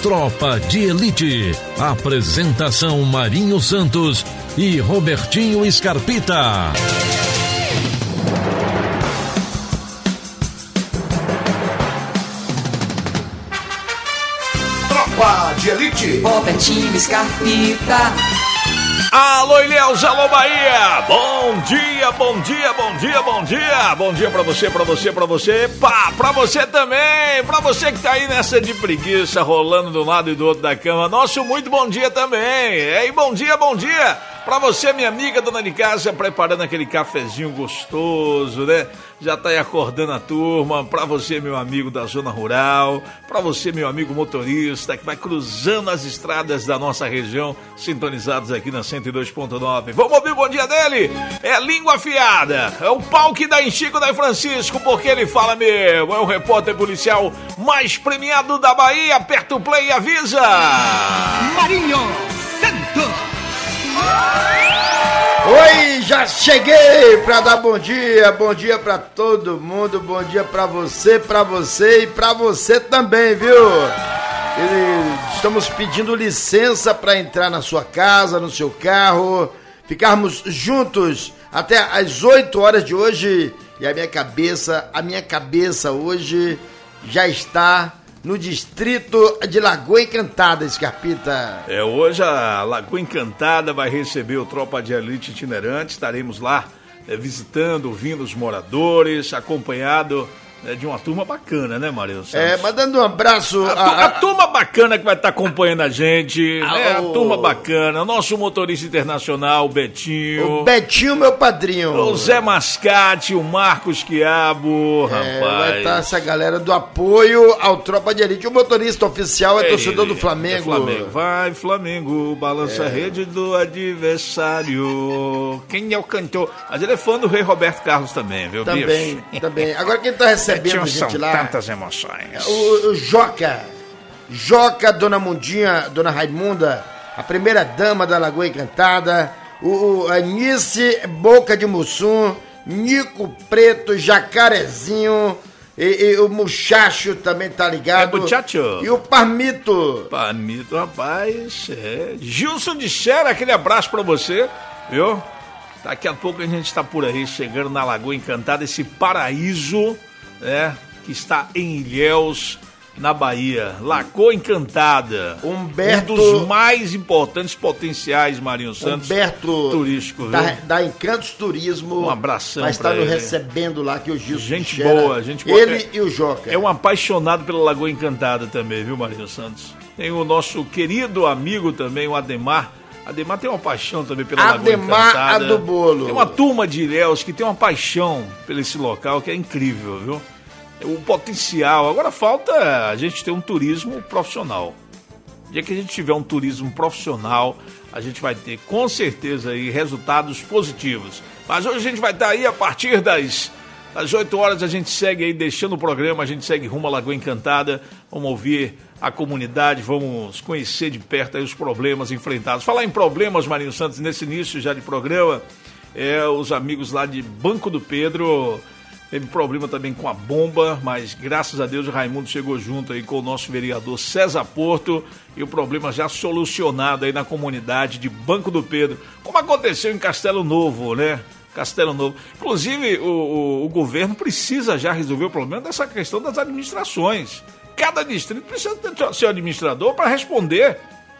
Tropa de Elite. Apresentação Marinho Santos e Robertinho Scarpita. Tropa de Elite. Robertinho Scarpita. Alô, Ilhéus, alô, Bahia! Bom dia, bom dia, bom dia, bom dia! Bom dia pra você, pra você também! Pra você que tá aí nessa de preguiça, rolando de um lado e do outro da cama, nosso muito bom dia também! E bom dia pra você, minha amiga dona de casa, preparando aquele cafezinho gostoso, né? Já tá aí acordando a turma, pra você, meu amigo da zona rural, pra você, meu amigo motorista, que vai cruzando as estradas da nossa região, sintonizados aqui na 102.9. Vamos ouvir o bom dia dele? É língua afiada, é o pau que dá em Chico da Francisco, porque ele fala mesmo, é o repórter policial mais premiado da Bahia. Aperta o play e avisa! Marinho Santos! Oi, já cheguei pra dar bom dia pra todo mundo, bom dia pra você e pra você também, viu? Estamos pedindo licença pra entrar na sua casa, no seu carro, ficarmos juntos até às 8 horas de hoje, e a minha cabeça hoje já está no distrito de Lagoa Encantada, Scarpita. Hoje a Lagoa Encantada vai receber o Tropa de Elite itinerante. Estaremos lá visitando, ouvindo os moradores, acompanhado de uma turma bacana, né, Marinho Santos? Mandando um abraço... A turma bacana que vai estar acompanhando a gente, né? A turma bacana, o nosso motorista internacional, o Betinho. O Betinho, meu padrinho. O Zé Mascate, o Marcos Quiabo, rapaz. Vai estar essa galera do apoio ao Tropa de Elite. O motorista oficial é torcedor do Flamengo. Vai, Flamengo, balança a rede do adversário. Quem é o cantor? Mas ele é fã do Rei Roberto Carlos também, viu, bicho? Também. Agora quem tá recebendo gente lá... tantas emoções. O Joca, Dona Mundinha, Dona Raimunda, a primeira dama da Lagoa Encantada, o Anice Boca de Mussum, Nico Preto, Jacarezinho, e o Muchacho também tá ligado. Muchacho. E o Parmito, rapaz, Gilson de Xera, aquele abraço pra você, viu? Daqui a pouco a gente tá por aí, chegando na Lagoa Encantada, esse paraíso, que está em Ilhéus, na Bahia. Lagoa Encantada. Humberto, um dos mais importantes potenciais, Marinho Santos, Humberto turístico, viu? Da Encantos Turismo. Um abração vai estar pra ele. Recebendo lá, que o Gilson gente boa. Ele e o Joca. É um apaixonado pela Lagoa Encantada também, viu, Marinho Santos? Tem o nosso querido amigo também, o Ademar. Ademar tem uma paixão também pela Lagoa Encantada. A do bolo. Tem uma turma de Ilhéus que tem uma paixão por esse local que é incrível, viu? O potencial. Agora falta a gente ter um turismo profissional. O dia que a gente tiver um turismo profissional, a gente vai ter com certeza aí resultados positivos. Mas hoje a gente vai estar aí a partir das 8 horas, a gente segue aí deixando o programa, a gente segue rumo à Lagoa Encantada. Vamos ouvir a comunidade, vamos conhecer de perto aí os problemas enfrentados. Falar em problemas, Marinho Santos, nesse início já de programa, os amigos lá de Banco do Pedro, teve problema também com a bomba, mas graças a Deus o Raimundo chegou junto aí com o nosso vereador César Porto e o problema já solucionado aí na comunidade de Banco do Pedro, como aconteceu em Castelo Novo, né? Castelo Novo. Inclusive, o governo precisa já resolver o problema dessa questão das administrações. Cada distrito precisa ter seu administrador para responder,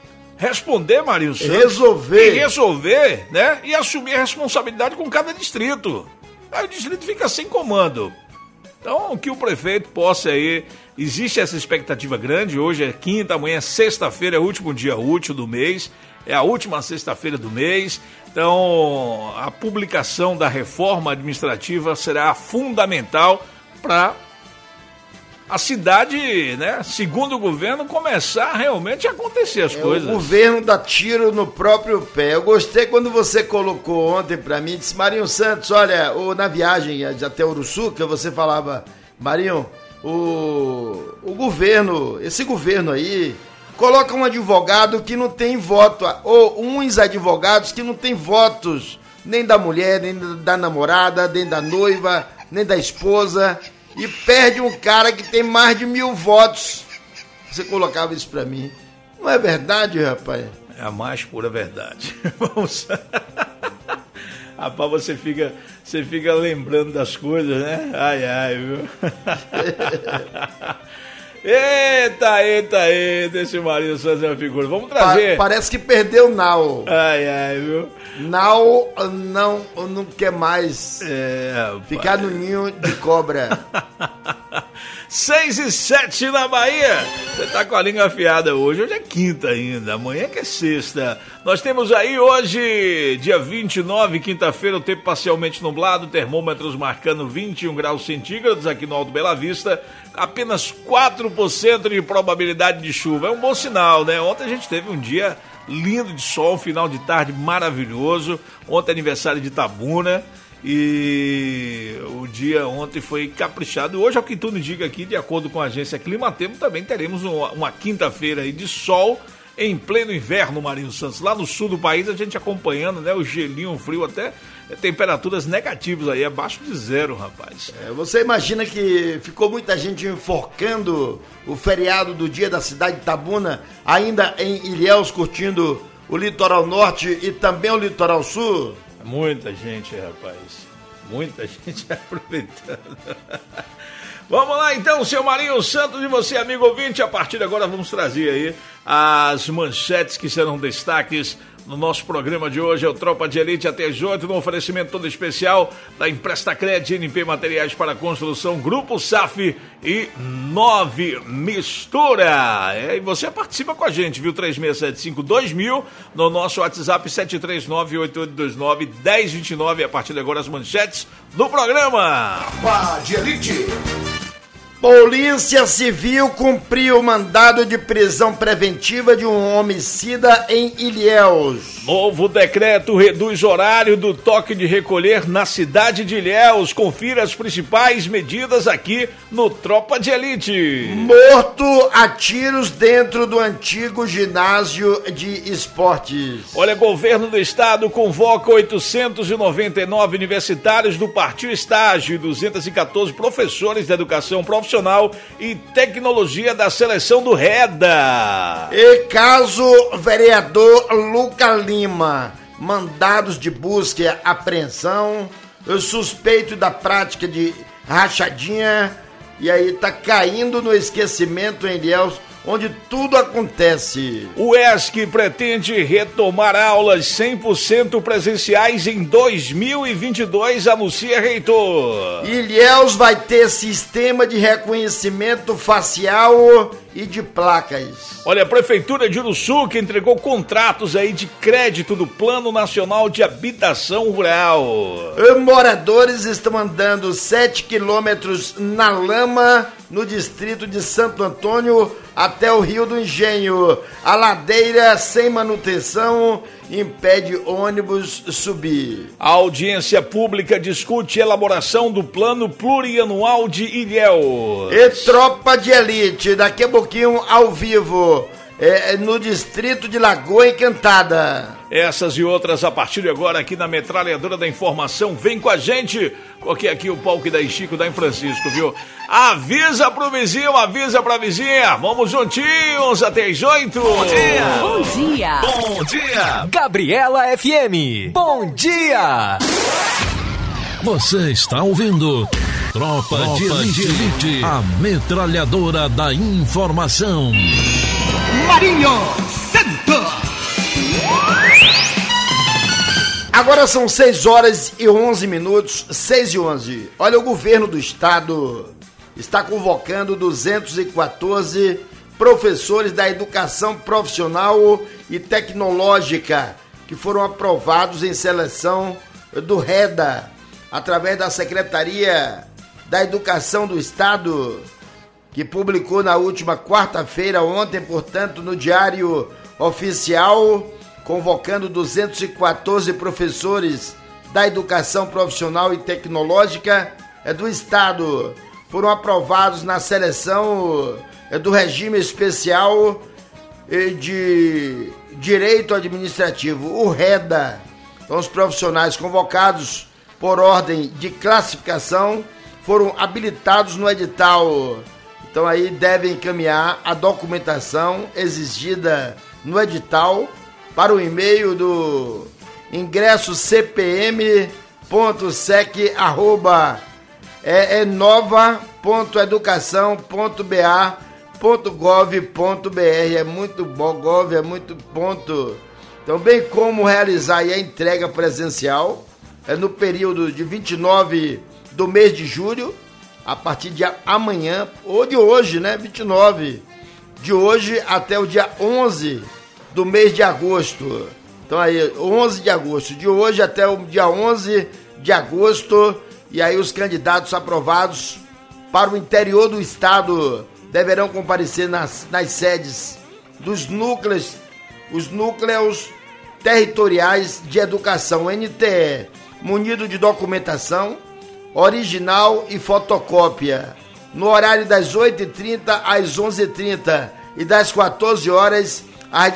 Marinho Santos. Resolver, né? E assumir a responsabilidade com cada distrito. Aí o distrito fica sem comando. Então, que o prefeito possa aí... Existe essa expectativa grande. Hoje é quinta, amanhã é sexta-feira, é o último dia útil do mês. É a última sexta-feira do mês. Então, a publicação da reforma administrativa será fundamental para a cidade, né, segundo o governo, começar realmente a acontecer as coisas. O governo dá tiro no próprio pé. Eu gostei quando você colocou ontem pra mim, disse, Marinho Santos, olha, na viagem até Uruçuca, você falava, Marinho, o governo, esse governo aí, coloca um advogado que não tem voto, ou uns advogados que não tem votos, nem da mulher, nem da namorada, nem da noiva, nem da esposa, e perde um cara que tem mais de 1000 votos. Você colocava isso pra mim. Não é verdade, rapaz? É a mais pura verdade. Vamos... Rapaz, você fica lembrando das coisas, né? Ai, viu? Eita, esse Marinho Santos é uma figura. Vamos trazer. Parece que perdeu o Nau. Ai, viu? Nau não quer mais ficar no ninho de cobra. 6:07 na Bahia. Você tá com a língua afiada hoje. Hoje é quinta ainda, amanhã que é sexta. Nós temos aí hoje, dia 29, quinta-feira, o tempo parcialmente nublado, termômetros marcando 21 graus centígrados aqui no Alto Bela Vista, apenas 4% de probabilidade de chuva. É um bom sinal, né? Ontem a gente teve um dia lindo de sol, final de tarde maravilhoso. Ontem é aniversário de Itabuna. E o dia ontem foi caprichado. Hoje, ao que tudo indica aqui, de acordo com a agência Climatempo, também teremos uma quinta-feira aí de sol em pleno inverno, Marinho Santos. Lá no sul do país, a gente acompanhando, né? O gelinho, o frio, até temperaturas negativas aí, abaixo de zero, rapaz. Você imagina que ficou muita gente enforcando o feriado do dia da cidade de Itabuna, ainda em Ilhéus, curtindo o litoral norte e também o litoral sul? Muita gente, rapaz. Muita gente aproveitando. Vamos lá então, seu Marinho Santos e você, amigo ouvinte. A partir de agora vamos trazer aí as manchetes que serão destaques no nosso programa de hoje. É o Tropa de Elite até as 8, no oferecimento todo especial da Emprestacred, NP Materiais para Construção, Grupo SAF e 9 Mistura. E você participa com a gente, viu? 3675-2000 no nosso WhatsApp 739-8829-1029. A partir de agora as manchetes do programa. Tropa de Elite. Polícia Civil cumpriu o mandado de prisão preventiva de um homicida em Ilhéus. Novo decreto reduz horário do toque de recolher na cidade de Ilhéus. Confira as principais medidas aqui no Tropa de Elite. Morto a tiros dentro do antigo ginásio de esportes. Olha, governo do estado convoca 899 universitários do Partiu Estágio e 214 professores de educação profissional e tecnologia da seleção do REDA. E caso vereador Luca Lima, mandados de busca e apreensão, suspeito da prática de rachadinha, e aí tá caindo no esquecimento em Ilhéus, onde tudo acontece. O ESC pretende retomar aulas 100% presenciais em 2022, anuncia reitor. Ilhéus vai ter sistema de reconhecimento facial e de placas. Olha, a Prefeitura de Uruçu que entregou contratos aí de crédito do Plano Nacional de Habitação Rural. Moradores estão andando 7 quilômetros na lama no distrito de Santo Antônio até o Rio do Engenho. A ladeira sem manutenção impede ônibus subir. A audiência pública discute elaboração do plano plurianual de Ilhéus. E Tropa de Elite, daqui a pouquinho ao vivo, no distrito de Lagoa Encantada. Essas e outras a partir de agora aqui na Metralhadora da Informação. Vem com a gente, porque aqui o palco da Chico da em Francisco, viu? Avisa pro vizinho, avisa pra vizinha. Vamos juntinhos até as 8. Bom dia. Bom dia. Bom dia. Gabriela FM. Bom dia. Você está ouvindo Tropa de Elite, a Metralhadora da Informação. Marinho Santos. Agora são 6 horas e 11 minutos, 6 e 11. Olha, o governo do estado está convocando 214 professores da educação profissional e tecnológica que foram aprovados em seleção do REDA, através da Secretaria da Educação do Estado, que publicou na última quarta-feira, ontem, portanto, no Diário Oficial, convocando 214 professores da educação profissional e tecnológica do Estado. Foram aprovados na seleção do regime especial de direito administrativo, o REDA. Então, os profissionais convocados por ordem de classificação foram habilitados no edital. Então aí devem encaminhar a documentação exigida no edital para o e-mail do ingresso cpm.sec@nova.educação.ba.gov.br. É muito bom, gov é muito ponto. Então, bem como realizar a entrega presencial no período de 29 do mês de julho, a partir de amanhã, ou de hoje, né? 29 de hoje até o dia 11 do mês de agosto. Então aí, 11 de agosto, de hoje até o dia 11 de agosto, e aí os candidatos aprovados para o interior do estado deverão comparecer nas sedes dos núcleos, os núcleos territoriais de educação, NTE, munido de documentação original e fotocópia, no horário das 8h30 às 11h30 e das 14 horas às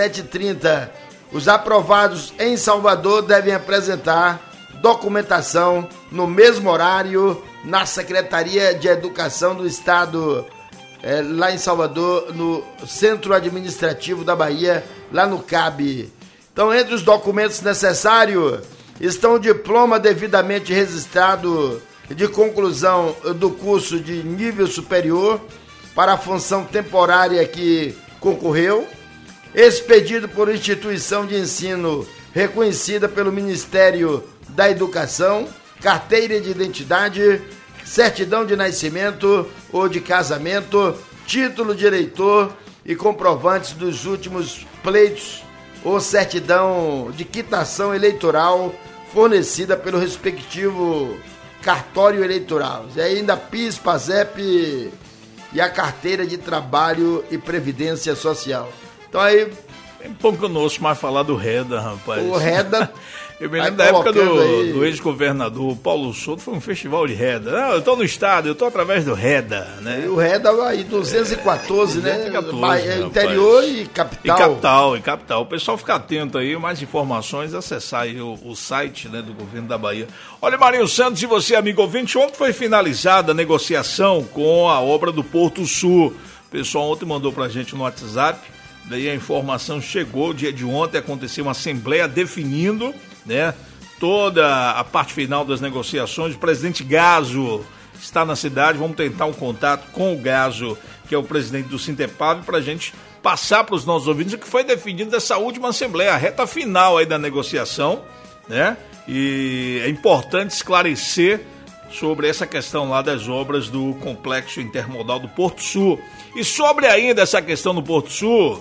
17h30. Os aprovados em Salvador devem apresentar documentação no mesmo horário na Secretaria de Educação do Estado, lá em Salvador, no Centro Administrativo da Bahia, lá no CAB. Então, entre os documentos necessários estão o diploma devidamente registrado de conclusão do curso de nível superior para a função temporária que concorreu, expedido por instituição de ensino reconhecida pelo Ministério da Educação, carteira de identidade, certidão de nascimento ou de casamento, título de eleitor e comprovantes dos últimos pleitos ou certidão de quitação eleitoral fornecida pelo respectivo cartório eleitoral. E ainda PIS, PASEP e a carteira de trabalho e previdência social. Então aí... É pouco conosco mais falar do REDA, rapaz. O REDA... Eu me lembro da época do ex-governador Paulo Souto, foi um festival de REDA. Não, eu estou no estado, eu estou através do REDA, né? E o REDA aí, 214, né? 214, interior e capital. E capital. O pessoal fica atento aí, mais informações, acessar aí o site, né, do governo da Bahia. Olha, Marinho Santos e você, amigo ouvinte, ontem foi finalizada a negociação com a obra do Porto Sul. O pessoal ontem mandou pra gente no WhatsApp, daí a informação chegou, dia de ontem aconteceu uma assembleia definindo, né, toda a parte final das negociações. O presidente Gaso está na cidade, vamos tentar um contato com o Gaso, que é o presidente do Sintepab, para a gente passar para os nossos ouvintes o que foi definido dessa última assembleia, a reta final aí da negociação, né, e é importante esclarecer sobre essa questão lá das obras do Complexo Intermodal do Porto Sul. E sobre ainda essa questão do Porto Sul,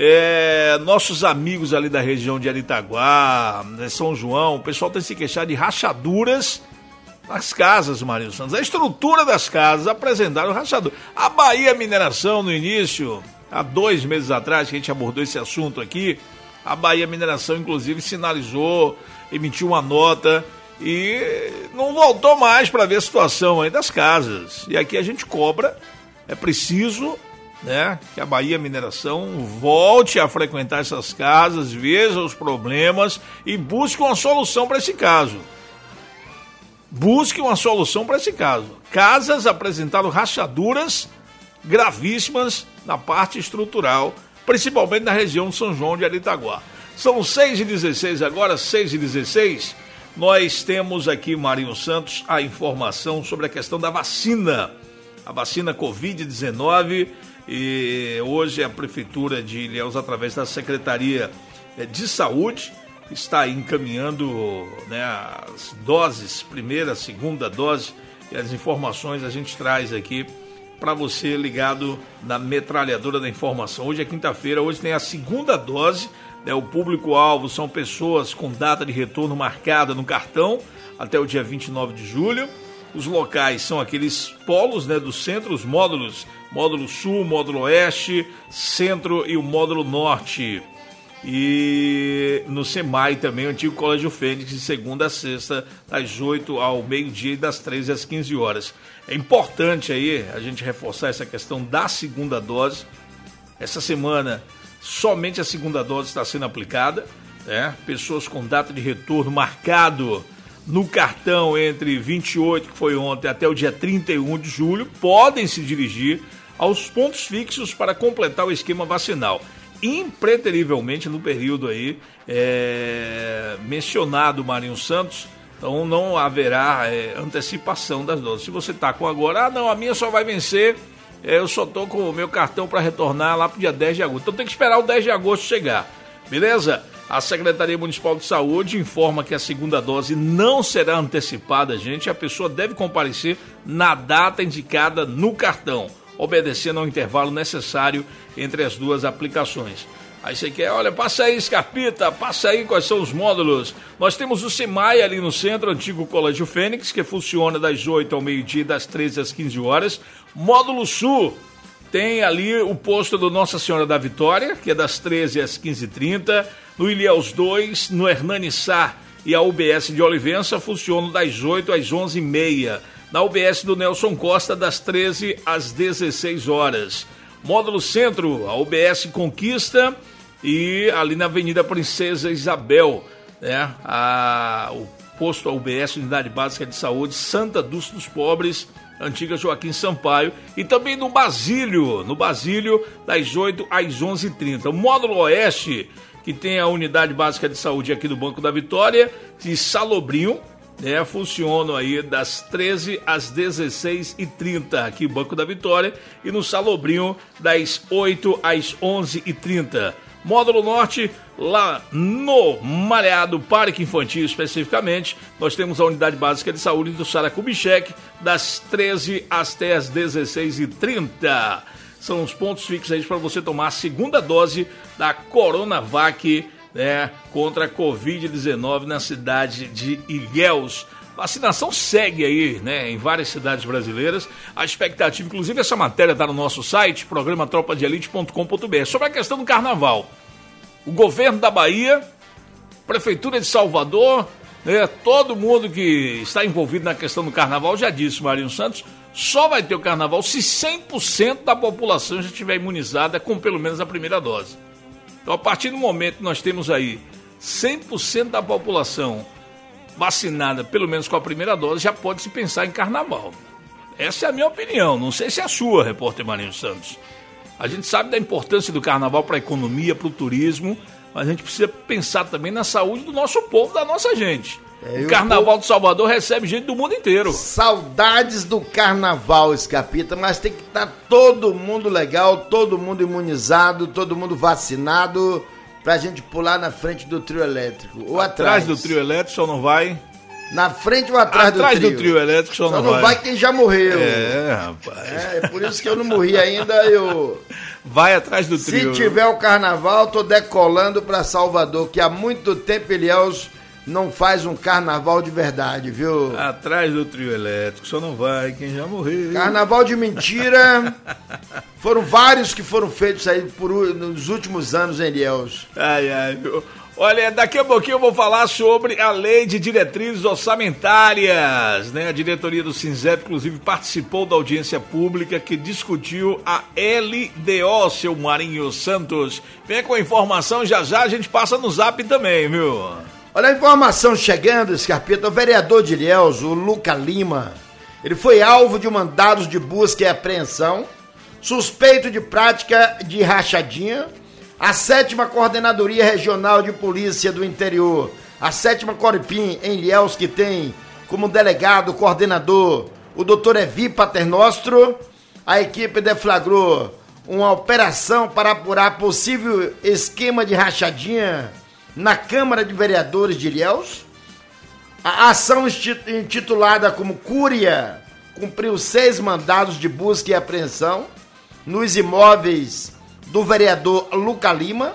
nossos amigos ali da região de Aritaguá, São João, o pessoal tem se queixado de rachaduras nas casas, Marinho Santos. A estrutura das casas apresentaram rachadura. A Bahia Mineração, no início, há 2 meses atrás, que a gente abordou esse assunto aqui, a Bahia Mineração, inclusive, sinalizou, emitiu uma nota e não voltou mais para ver a situação aí das casas. E aqui a gente cobra, é preciso, né, que a Bahia Mineração volte a frequentar essas casas, veja os problemas e busque uma solução para esse caso. Busque uma solução para esse caso. Casas apresentaram rachaduras gravíssimas na parte estrutural, principalmente na região de São João de Aritaguá. São 6h16 agora, 6h16. Nós temos aqui, Marinho Santos, a informação sobre a questão da vacina. A vacina Covid-19. E hoje a Prefeitura de Ilhéus, através da Secretaria de Saúde, está encaminhando, né, as doses, primeira, segunda dose, e as informações a gente traz aqui para você ligado na metralhadora da informação. Hoje é quinta-feira, hoje tem a segunda dose, né, o público-alvo são pessoas com data de retorno marcada no cartão até o dia 29 de julho. Os locais são aqueles polos, né, do centro, os módulos, módulo sul, módulo oeste, centro e o módulo norte. E no SEMAI também, o antigo Colégio Fênix, de segunda a sexta, das 8 ao meio-dia e das 13 às 15 horas. É importante aí a gente reforçar essa questão da segunda dose. Essa semana, somente a segunda dose está sendo aplicada, né? Pessoas com data de retorno marcado no cartão entre 28, que foi ontem, até o dia 31 de julho, podem se dirigir aos pontos fixos para completar o esquema vacinal. Impreterivelmente no período aí mencionado, Marinho Santos, então não haverá antecipação das doses. Se você está com agora, a minha só vai vencer, eu só estou com o meu cartão para retornar lá para o dia 10 de agosto. Então tem que esperar o 10 de agosto chegar, beleza? A Secretaria Municipal de Saúde informa que a segunda dose não será antecipada, gente. A pessoa deve comparecer na data indicada no cartão, obedecendo ao intervalo necessário entre as duas aplicações. Aí você quer, olha, passa aí, Scarpita, passa aí quais são os módulos. Nós temos o SEMAI ali no centro, antigo Colégio Fênix, que funciona das 8 ao meio-dia e das 13 às 15 horas. Módulo Sul, tem ali o posto do Nossa Senhora da Vitória, que é das 13 às 15h30. No Ilhéus 2, no Hernani Sá e a UBS de Olivença funcionam das 8 às 11h30. Na UBS do Nelson Costa, das 13 às 16 horas. Módulo Centro, a UBS Conquista e ali na Avenida Princesa Isabel, né? O posto, a UBS, Unidade Básica de Saúde, Santa Dulce dos Pobres, antiga Joaquim Sampaio, e também no Basílio, das 8 às 11h30. O Módulo Oeste, que tem a Unidade Básica de Saúde aqui do Banco da Vitória, de Salobrinho, funcionam aí das 13 às 16h30 aqui no Banco da Vitória, e no Salobrinho das 8 às 11h30. Módulo Norte, lá no Mareado Parque Infantil especificamente, nós temos a Unidade Básica de Saúde do Saracubicheque, das 13 até as 16h30. São os pontos fixos aí para você tomar a segunda dose da Coronavac, contra a Covid-19 na cidade de Ilhéus. Vacinação segue aí, em várias cidades brasileiras. A expectativa, inclusive essa matéria está no nosso site, programa tropadeelite.com.br, sobre a questão do carnaval. O governo da Bahia, Prefeitura de Salvador, todo mundo que está envolvido na questão do carnaval, já disse, Marinho Santos, só vai ter o carnaval se 100% da população já estiver imunizada com pelo menos a primeira dose. Então, a partir do momento que nós temos aí 100% da população vacinada, pelo menos com a primeira dose, já pode se pensar em carnaval. Essa é a minha opinião, não sei se é a sua, repórter Marinho Santos. A gente sabe da importância do carnaval para a economia, para o turismo, mas a gente precisa pensar também na saúde do nosso povo, da nossa gente. O Carnaval de Salvador recebe gente do mundo inteiro. Saudades do Carnaval, Scarpita, mas tem que estar todo mundo legal, todo mundo imunizado, todo mundo vacinado, pra gente pular na frente do trio elétrico. Ou atrás do trio elétrico só não vai. Na frente ou atrás do trio? Atrás do trio elétrico só não vai. Só não vai quem já morreu. Rapaz. É por isso que eu não morri ainda, Vai atrás do trio. Se tiver o Carnaval, tô decolando pra Salvador, que há muito tempo Ilhéus não faz um carnaval de verdade, viu? Atrás do trio elétrico, só não vai quem já morreu. Carnaval de mentira. Foram vários que foram feitos aí nos últimos anos em Ilhéus. Viu? Olha, daqui a pouquinho eu vou falar sobre a lei de diretrizes orçamentárias, A diretoria do SINZEP, inclusive, participou da audiência pública que discutiu a LDO, seu Marinho Santos. Vem com a informação, já a gente passa no zap também, viu? Olha a informação chegando, Scarpita. O vereador de Ilhéus, o Luca Lima, ele foi alvo de mandados de busca e apreensão, suspeito de prática de rachadinha. A 7ª Coordenadoria Regional de Polícia do Interior, a 7ª Coripim, em Ilhéus, que tem como delegado, coordenador, o doutor Evi Paternostro, a equipe deflagrou uma operação para apurar possível esquema de rachadinha na Câmara de Vereadores de Ilhéus. A ação intitulada como Cúria cumpriu 6 mandados de busca e apreensão nos imóveis do vereador Luca Lima.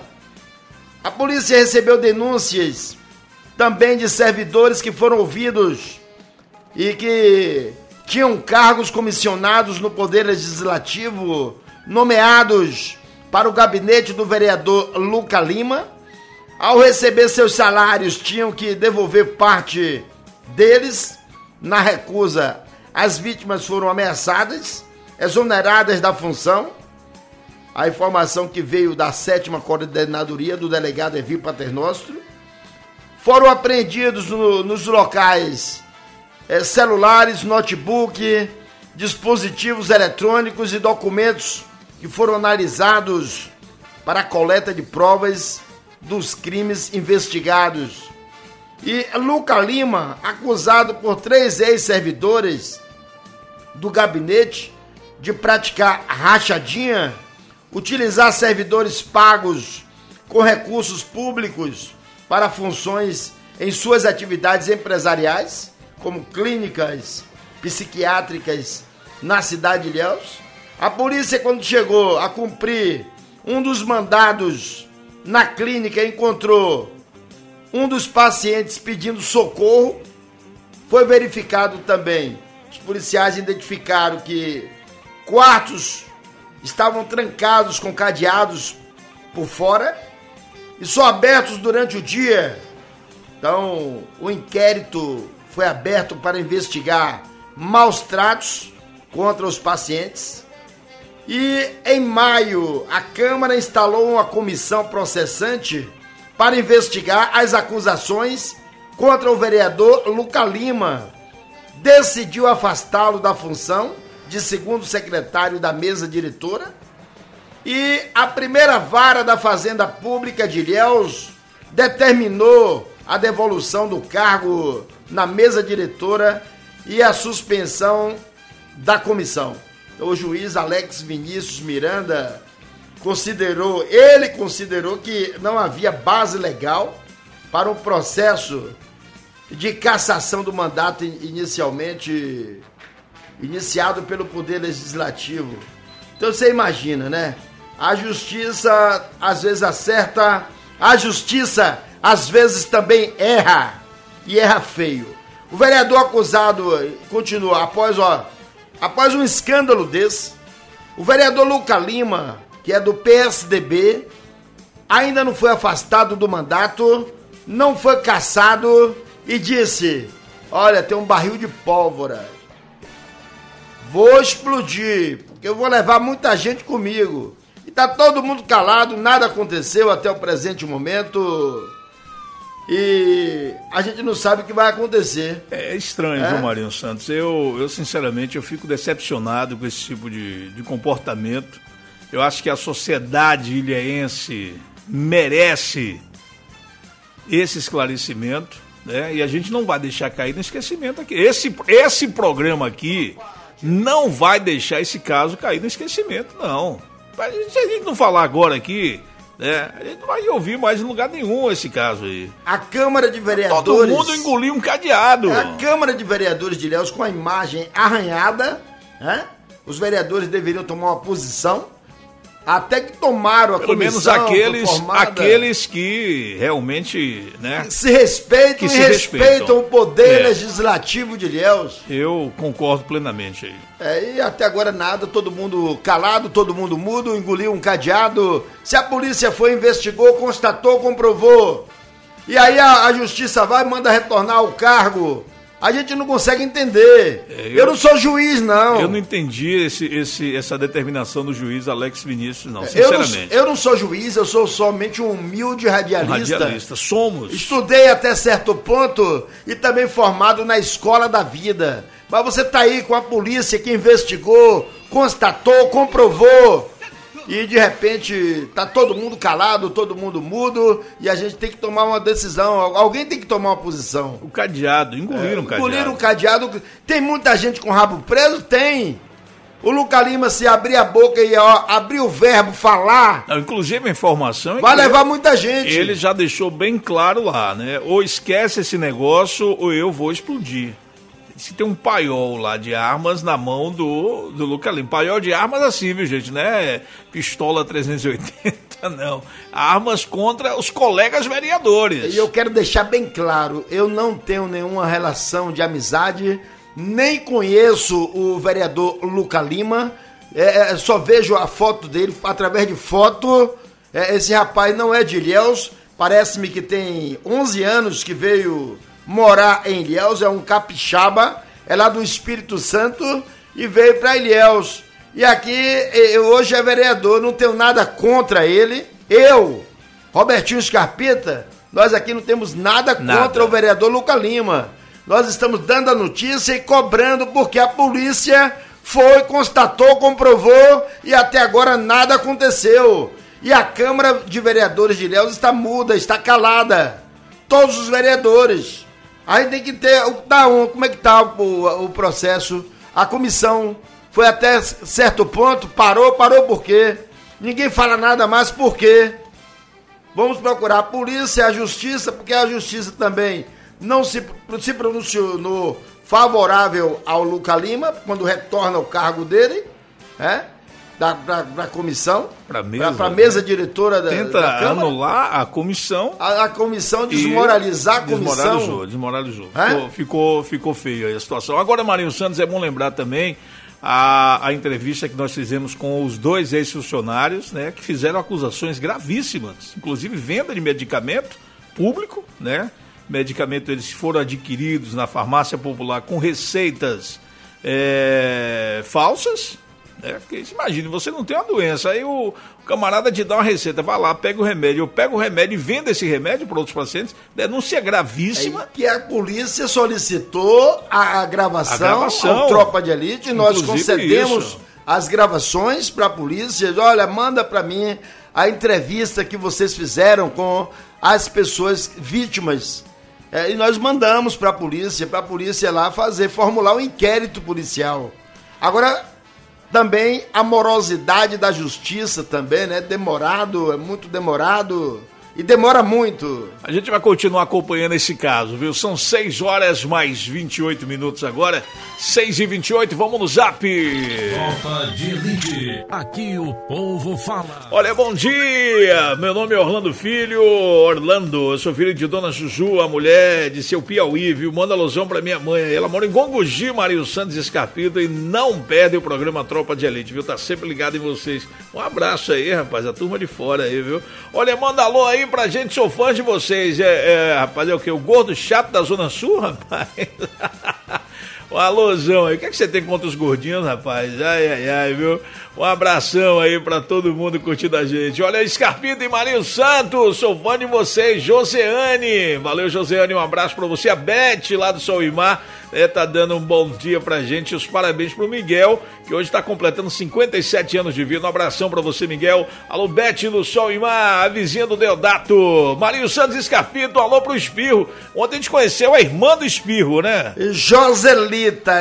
A polícia recebeu denúncias também de servidores que foram ouvidos e que tinham cargos comissionados no Poder Legislativo, nomeados para o gabinete do vereador Luca Lima. Ao receber seus salários, tinham que devolver parte deles. Na recusa, as vítimas foram ameaçadas, exoneradas da função. A informação que veio da 7ª Coordenadoria do delegado Evi Paternostro foram apreendidos nos locais celulares, notebook, dispositivos eletrônicos e documentos que foram analisados para a coleta de provas dos crimes investigados. E Luca Lima, acusado por 3 ex-servidores do gabinete de praticar rachadinha, utilizar servidores pagos com recursos públicos para funções em suas atividades empresariais, como clínicas psiquiátricas na cidade de Ilhéus. A polícia, quando chegou a cumprir um dos mandados na clínica, encontrou um dos pacientes pedindo socorro. Foi verificado também, os policiais identificaram que quartos estavam trancados com cadeados por fora e só abertos durante o dia. Então, o inquérito foi aberto para investigar maus tratos contra os pacientes. E em maio, a Câmara instalou uma comissão processante para investigar as acusações contra o vereador Luca Lima. Decidiu afastá-lo da função de segundo secretário da mesa diretora. E a primeira vara da Fazenda Pública de Ilhéus determinou a devolução do cargo na mesa diretora e a suspensão da comissão. Então, o juiz Alex Vinícius Miranda considerou que não havia base legal para um processo de cassação do mandato inicialmente iniciado pelo Poder Legislativo. Então você imagina, né? A justiça às vezes acerta, a justiça às vezes também erra, e erra feio. O vereador acusado continua, após um escândalo desse, o vereador Luca Lima, que é do PSDB, ainda não foi afastado do mandato, não foi cassado e disse: olha, tem um barril de pólvora, vou explodir, porque eu vou levar muita gente comigo. E tá todo mundo calado, nada aconteceu até o presente momento. E a gente não sabe o que vai acontecer. É estranho, viu, Marinho Santos? Eu sinceramente, eu fico decepcionado com esse tipo de comportamento. Eu acho que a sociedade ilhéense merece esse esclarecimento, né? E a gente não vai deixar cair no esquecimento aqui. Esse programa aqui não vai deixar esse caso cair no esquecimento, não. Se a gente não falar agora aqui, né, a gente não vai ouvir mais em lugar nenhum esse caso aí. A Câmara de Vereadores... Todo mundo engoliu um cadeado. A Câmara de Vereadores de Ilhéus com a imagem arranhada, né? Os vereadores deveriam tomar uma posição, até que tomaram a pelo comissão. Pelo menos aqueles que realmente, né, se respeitam e respeitam o poder legislativo de Ilhéus. Eu concordo plenamente aí. E até agora nada, todo mundo calado, todo mundo mudo, engoliu um cadeado. Se a polícia foi, investigou, constatou, comprovou, e aí a justiça vai e manda retornar ao cargo, a gente não consegue entender. Eu não sou juiz, não. Eu não entendi essa determinação do juiz Alex Vinícius, não, sinceramente. Eu não sou juiz, eu sou somente um humilde radialista. Somos. Estudei até certo ponto e também formado na escola da vida. Mas você tá aí com a polícia que investigou, constatou, comprovou, e de repente tá todo mundo calado, todo mundo mudo, e a gente tem que tomar uma decisão. Alguém tem que tomar uma posição. O cadeado, engoliram o cadeado. Engoliram o cadeado. Tem muita gente com o rabo preso? Tem. O Luca Lima, se abrir a boca e abrir o verbo falar... Não, inclusive a informação... vai levar muita gente. Ele já deixou bem claro lá, né? Ou esquece esse negócio ou eu vou explodir. Se tem um paiol lá de armas na mão do Luca Lima. Paiol de armas assim, viu, gente? Não é pistola 380, não. Armas contra os colegas vereadores. E eu quero deixar bem claro, eu não tenho nenhuma relação de amizade, nem conheço o vereador Luca Lima, só vejo a foto dele através de foto. Esse rapaz não é de Ilhéus, parece-me que tem 11 anos que veio morar em Ilhéus, é um capixaba, é lá do Espírito Santo e veio para Ilhéus. E aqui, hoje é vereador, não tenho nada contra ele. Eu, Robertinho Scarpita, Nós aqui não temos nada contra o vereador Lucas Lima. Nós estamos dando a notícia e cobrando porque a polícia foi, constatou, comprovou e até agora nada aconteceu. E a Câmara de Vereadores de Ilhéus está muda, está calada. Todos os vereadores. Aí tem que ter... como é que está o processo? A comissão foi até certo ponto, parou por quê? Ninguém fala nada mais por quê? Vamos procurar a polícia, a justiça, porque a justiça também não se pronunciou favorável ao Lucas Lima, quando retorna ao cargo dele, da comissão, para a mesa diretora da Câmara. Anular a comissão. A comissão, desmoralizar a comissão. Desmoralizou. Ficou feio aí a situação. Agora, Marinho Santos, é bom lembrar também a entrevista que nós fizemos com os 2 ex-funcionários, né, que fizeram acusações gravíssimas, inclusive venda de medicamento público, né? Medicamentos eles foram adquiridos na farmácia popular com receitas falsas, né? Porque imagine, você não tem uma doença, aí o camarada te dá uma receita, vai lá, pega o remédio, eu pego o remédio e vendo esse remédio para outros pacientes, denúncia gravíssima. Que a polícia solicitou a gravação ao Tropa de Elite, nós concedemos as gravações para a polícia, olha, manda para mim a entrevista que vocês fizeram com as pessoas vítimas. E nós mandamos para a polícia lá formular um inquérito policial. Agora, também a morosidade da justiça também, né? É muito demorado e demora muito. A gente vai continuar acompanhando esse caso, viu? São 6 horas mais 28 minutos agora, 6h28, vamos no Zap. Tropa de Elite, aqui o povo fala. Olha, bom dia, meu nome é Orlando Filho, eu sou filho de Dona Juju, a mulher de seu Piauí, viu? Manda alusão pra minha mãe, ela mora em Gongogi, Marinho Santos Escarpito, e não perde o programa Tropa de Elite, viu? Tá sempre ligado em vocês. Um abraço aí, rapaz, a turma de fora aí, viu? Olha, manda alô aí pra gente, sou fã de vocês. Rapaz, é o quê? O gordo chato da Zona Sul, rapaz? Um alôzão aí. O que é que você tem contra os gordinhos, rapaz? Ai, viu? Um abração aí pra todo mundo curtindo a gente. Olha, Scarpito e Marinho Santos, sou fã de vocês. Joseane, valeu, Joseane, um abraço pra você. A Beth, lá do Sol e Mar, tá dando um bom dia pra gente. Os parabéns pro Miguel, que hoje tá completando 57 anos de vida. Um abração pra você, Miguel. Alô, Beth do Sol e Mar, a vizinha do Deodato. Marinho Santos e Scarpito, alô pro Espirro. Ontem a gente conheceu a irmã do Espirro, né? Joselita,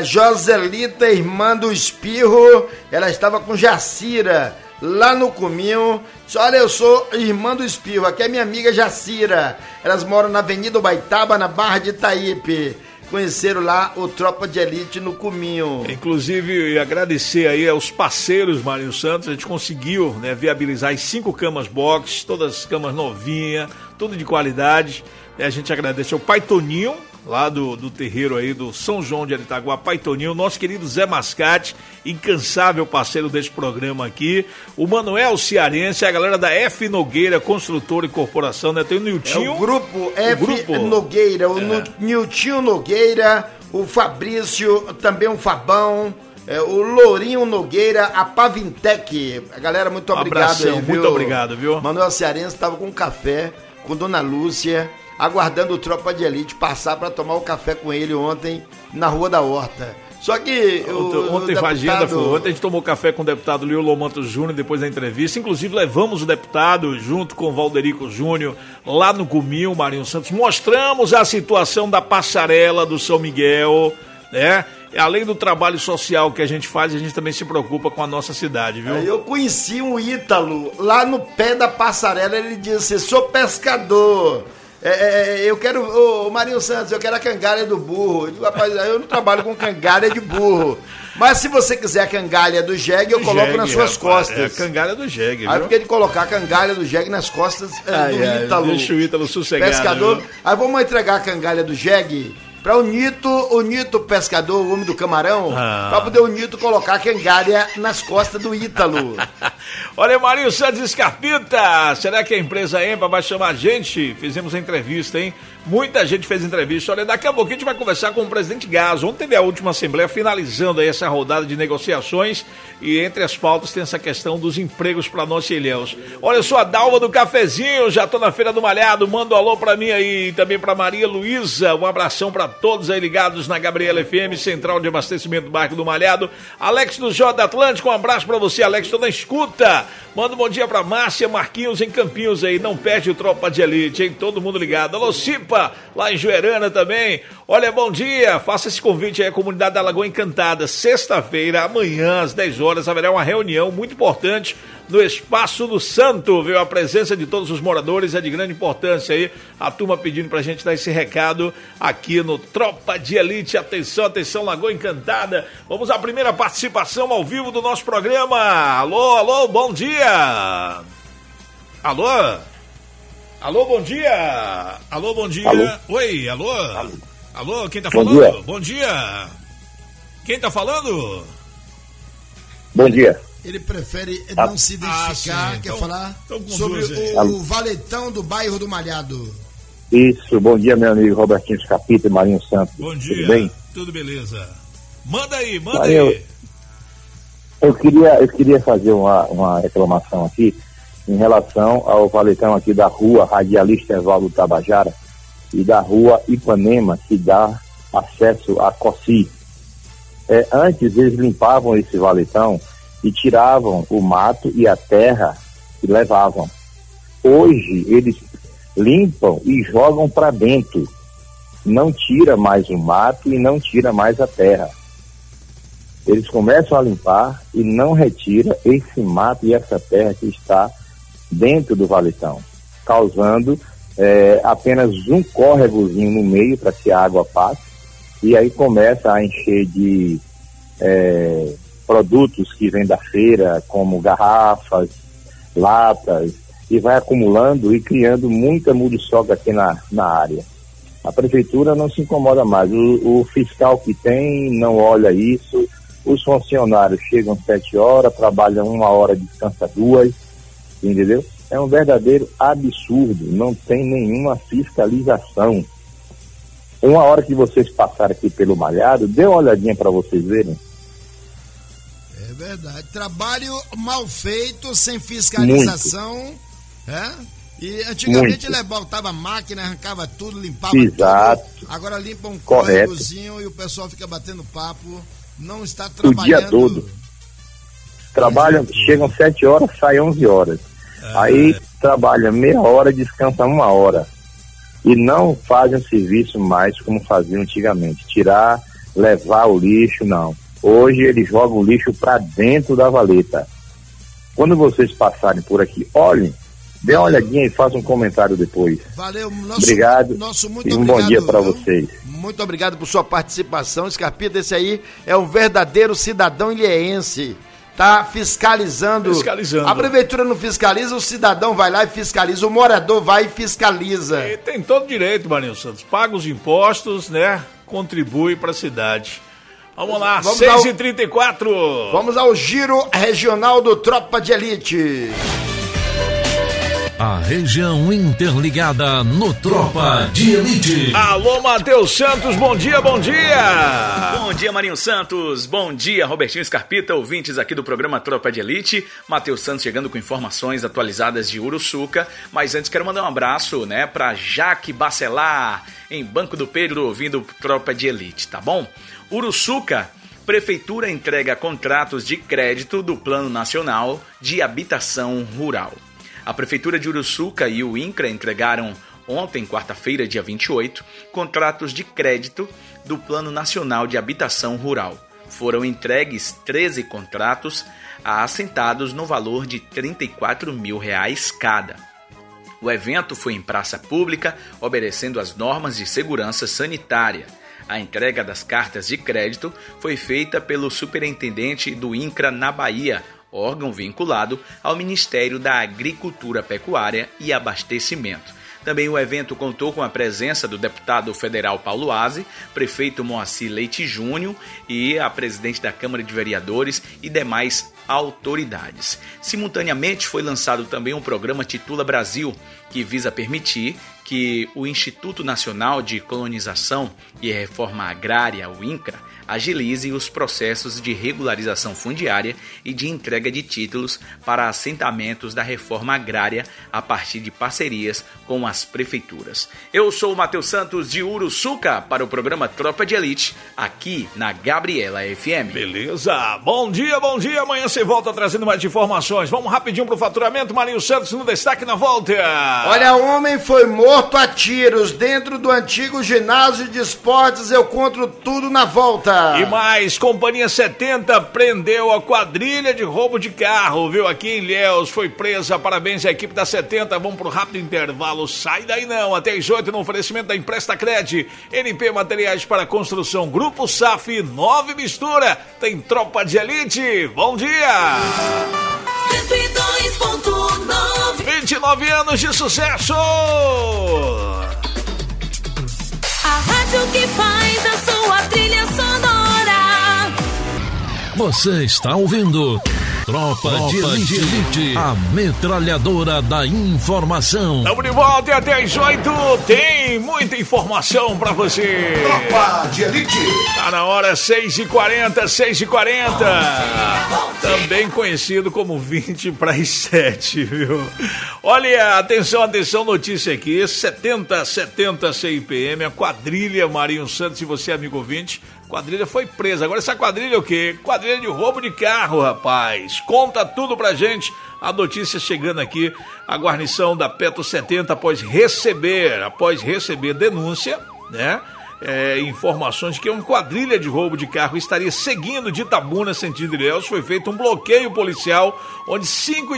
irmã do Espirro, ela estava com Jacira, lá no Cuminho. Olha, eu sou irmã do Espirro, aqui é minha amiga Jacira. Elas moram na Avenida Ubaitaba, na Barra de Itaípe. Conheceram lá o Tropa de Elite no Cuminho. Inclusive, agradecer aí aos parceiros, Marinho Santos. A gente conseguiu, né, viabilizar as 5 camas box, todas as camas novinhas, tudo de qualidade. A gente agradece ao Pai Toninho, lá do terreiro aí do São João de Aritaguá, Pai Toninho, nosso querido Zé Mascate, incansável parceiro desse programa aqui, o Manuel Cearense, a galera da F Nogueira, Construtora e Corporação, né? Tem o Niltinho. O grupo Nogueira, o Niltinho Nogueira, o Fabrício, também o Fabão, o Lourinho Nogueira, a Pavintec. A galera, muito obrigado. Abração, aí, viu? Muito obrigado, viu? Manuel Cearense estava com café com Dona Lúcia, aguardando o Tropa de Elite passar para tomar um café com ele ontem na Rua da Horta. Só que ontem a gente tomou café com o deputado Lio Lomanto Júnior depois da entrevista. Inclusive levamos o deputado junto com o Valderico Júnior lá no Cuminho, Marinho Santos. Mostramos a situação da passarela do São Miguel, né? Além do trabalho social que a gente faz, a gente também se preocupa com a nossa cidade, viu? Eu conheci um Ítalo lá no pé da passarela. Ele disse: sou pescador. Eu quero, Marinho Santos, eu quero a cangalha do burro. Eu digo: rapaz, eu não trabalho com cangalha de burro. Mas se você quiser a cangalha do jegue, eu coloco nas suas costas. É a cangalha do jegue, viu? Aí eu fiquei de colocar a cangalha do jegue nas costas do Ítalo. Deixa o Ítalo sossegado. Pescador. Viu? Aí vamos entregar a cangalha do jegue para o Nito pescador, o homem do camarão, para poder o Nito colocar a cangalha nas costas do Ítalo. Olha, Marinho Santos Escarpita, será que a empresa EMPA vai chamar a gente? Fizemos a entrevista, hein? Muita gente fez entrevista. Olha, daqui a pouquinho a gente vai conversar com o presidente Gaso. Ontem teve a última assembleia finalizando aí essa rodada de negociações e entre as pautas tem essa questão dos empregos para nós ilhéus. Olha, eu sou a Dalva do Cafezinho, já tô na Feira do Malhado, manda um alô para mim aí, também para Maria Luísa, um abração para todos aí ligados na Gabriela FM, Central de Abastecimento do Bairro do Malhado. Alex do J Atlântico, um abraço para você, Alex, tô na escuta. Manda um bom dia para Márcia Marquinhos em Campinhos aí, não perde o Tropa de Elite, hein? Todo mundo ligado. Alô, Cipa, lá em Juerana também. Olha, bom dia, faça esse convite aí à comunidade da Lagoa Encantada. Sexta-feira, amanhã, às 10 horas, haverá uma reunião muito importante no Espaço do Santo, viu? A presença de todos os moradores é de grande importância aí. A turma pedindo pra gente dar esse recado aqui no Tropa de Elite. Atenção, atenção, Lagoa Encantada. Vamos à primeira participação ao vivo do nosso programa. Alô, alô, bom dia. Alô? Alô, bom dia. Alô, bom dia. Alô? Oi, alô? Alô? Alô, quem tá Bom falando? dia. Bom dia. Quem tá falando? Bom dia. Ele prefere não se identificar, sim. quer Então, falar então sobre conduz aí. o valetão do bairro do Malhado. Isso, bom dia, meu amigo Robertinho Escapita e Marinho Santos. Bom dia. Tudo bem? Tudo beleza. Manda aí, manda Marinho, aí. Eu queria fazer uma reclamação aqui em relação ao valetão aqui da rua Radialista Evaldo Tabajara e da rua Ipanema, que dá acesso a Coci. Antes eles limpavam esse valetão e tiravam o mato e a terra e levavam. Hoje eles limpam e jogam para dentro. Não tira mais o mato e não tira mais a terra. Eles começam a limpar e não retira esse mato e essa terra que está dentro do valetão, causando apenas um córregozinho no meio para que a água passe, e aí começa a encher de produtos que vêm da feira, como garrafas, latas, e vai acumulando e criando muita muriçoca aqui na área. A prefeitura não se incomoda mais, o fiscal que tem não olha isso, os funcionários chegam 7 horas, trabalham 1 hora, descansa 2, entendeu? É um verdadeiro absurdo, não tem nenhuma fiscalização. Uma hora que vocês passarem aqui pelo Malhado, dê uma olhadinha para vocês verem. É verdade. Trabalho mal feito, sem fiscalização. E antigamente ele botava máquina, arrancava tudo, limpava Exato. tudo. Agora limpa um Correto. córregozinho e o pessoal fica batendo papo. Não está trabalhando. O dia todo. Trabalham, chegam 7 horas, saem 11 horas. Aí trabalha meia hora, descansa 1 hora. E não fazem o serviço mais como faziam antigamente. Tirar, levar o lixo, não. Hoje eles jogam o lixo para dentro da valeta. Quando vocês passarem por aqui, olhem, dê uma olhadinha e façam um comentário depois. Valeu, obrigado. Muito e um obrigado, bom dia para viu? vocês. Muito obrigado por sua participação, Escarpita. Esse aí é um verdadeiro cidadão ilhéense. Tá fiscalizando. A prefeitura não fiscaliza, o cidadão vai lá e fiscaliza, o morador vai e fiscaliza. E tem todo direito, Marinho Santos. Paga os impostos, né? Contribui para a cidade. Vamos lá, 6h34. Vamos ao giro regional do Tropa de Elite. A região interligada no Tropa de Elite. Alô, Matheus Santos, bom dia, bom dia. Bom dia, Marinho Santos. Bom dia, Robertinho Scarpita, ouvintes aqui do programa Tropa de Elite. Matheus Santos chegando com informações atualizadas de Uruçuca. Mas antes quero mandar um abraço, pra Jaque Bacelar, em Banco do Pedro, ouvindo Tropa de Elite, tá bom? Uruçuca, Prefeitura entrega contratos de crédito do Plano Nacional de Habitação Rural. A Prefeitura de Uruçuca e o INCRA entregaram ontem, quarta-feira, dia 28, contratos de crédito do Plano Nacional de Habitação Rural. Foram entregues 13 contratos assentados no valor de R$ 34 mil cada. O evento foi em praça pública, obedecendo às normas de segurança sanitária. A entrega das cartas de crédito foi feita pelo superintendente do INCRA na Bahia, órgão vinculado ao Ministério da Agricultura, Pecuária e Abastecimento. Também o evento contou com a presença do deputado federal Paulo Aze, prefeito Moacir Leite Júnior e a presidente da Câmara de Vereadores e demais autoridades. Simultaneamente foi lançado também um programa Titula Brasil, que visa permitir que o Instituto Nacional de Colonização e Reforma Agrária, o INCRA, agilize os processos de regularização fundiária e de entrega de títulos para assentamentos da reforma agrária a partir de parcerias com as prefeituras. Eu sou o Matheus Santos de Uruçuca para o programa Tropa de Elite, aqui na Gabriela FM. Beleza, bom dia, amanhã você volta trazendo mais informações. Vamos rapidinho pro faturamento, Marinho Santos no destaque na volta. Olha, homem foi morto a tiros dentro do antigo ginásio de esportes, eu conto tudo na volta. E mais, Companhia 70 prendeu a quadrilha de roubo de carro, viu? Aqui em Ilhéus foi presa, parabéns à equipe da 70, vamos pro rápido intervalo, sai daí não, até as 8 no oferecimento da Empresta Cred, NP Materiais para Construção, Grupo SAF, 9 Mistura, tem Tropa de Elite, bom dia! 102.9 29 anos de sucesso! A rádio que faz a sua trilha sonora. Você está ouvindo Tropa de Elite, a metralhadora da informação. Estamos de volta e até às 8 tem muita informação pra você. Tropa de Elite. Tá na hora, 6h40, 6h40. Também conhecido como 20 para as 7, viu? Olha, atenção, notícia aqui, 70 CIPM, a quadrilha Marinho Santos, se você é amigo ouvinte, quadrilha foi presa. Agora essa quadrilha é o quê? Quadrilha de roubo de carro, rapaz. Conta tudo pra gente. A notícia chegando aqui, a guarnição da Petro 70 após receber denúncia, né? Informações de que uma quadrilha de roubo de carro estaria seguindo de Itabuna, sentido Ilhéus. Foi feito um bloqueio policial, onde 5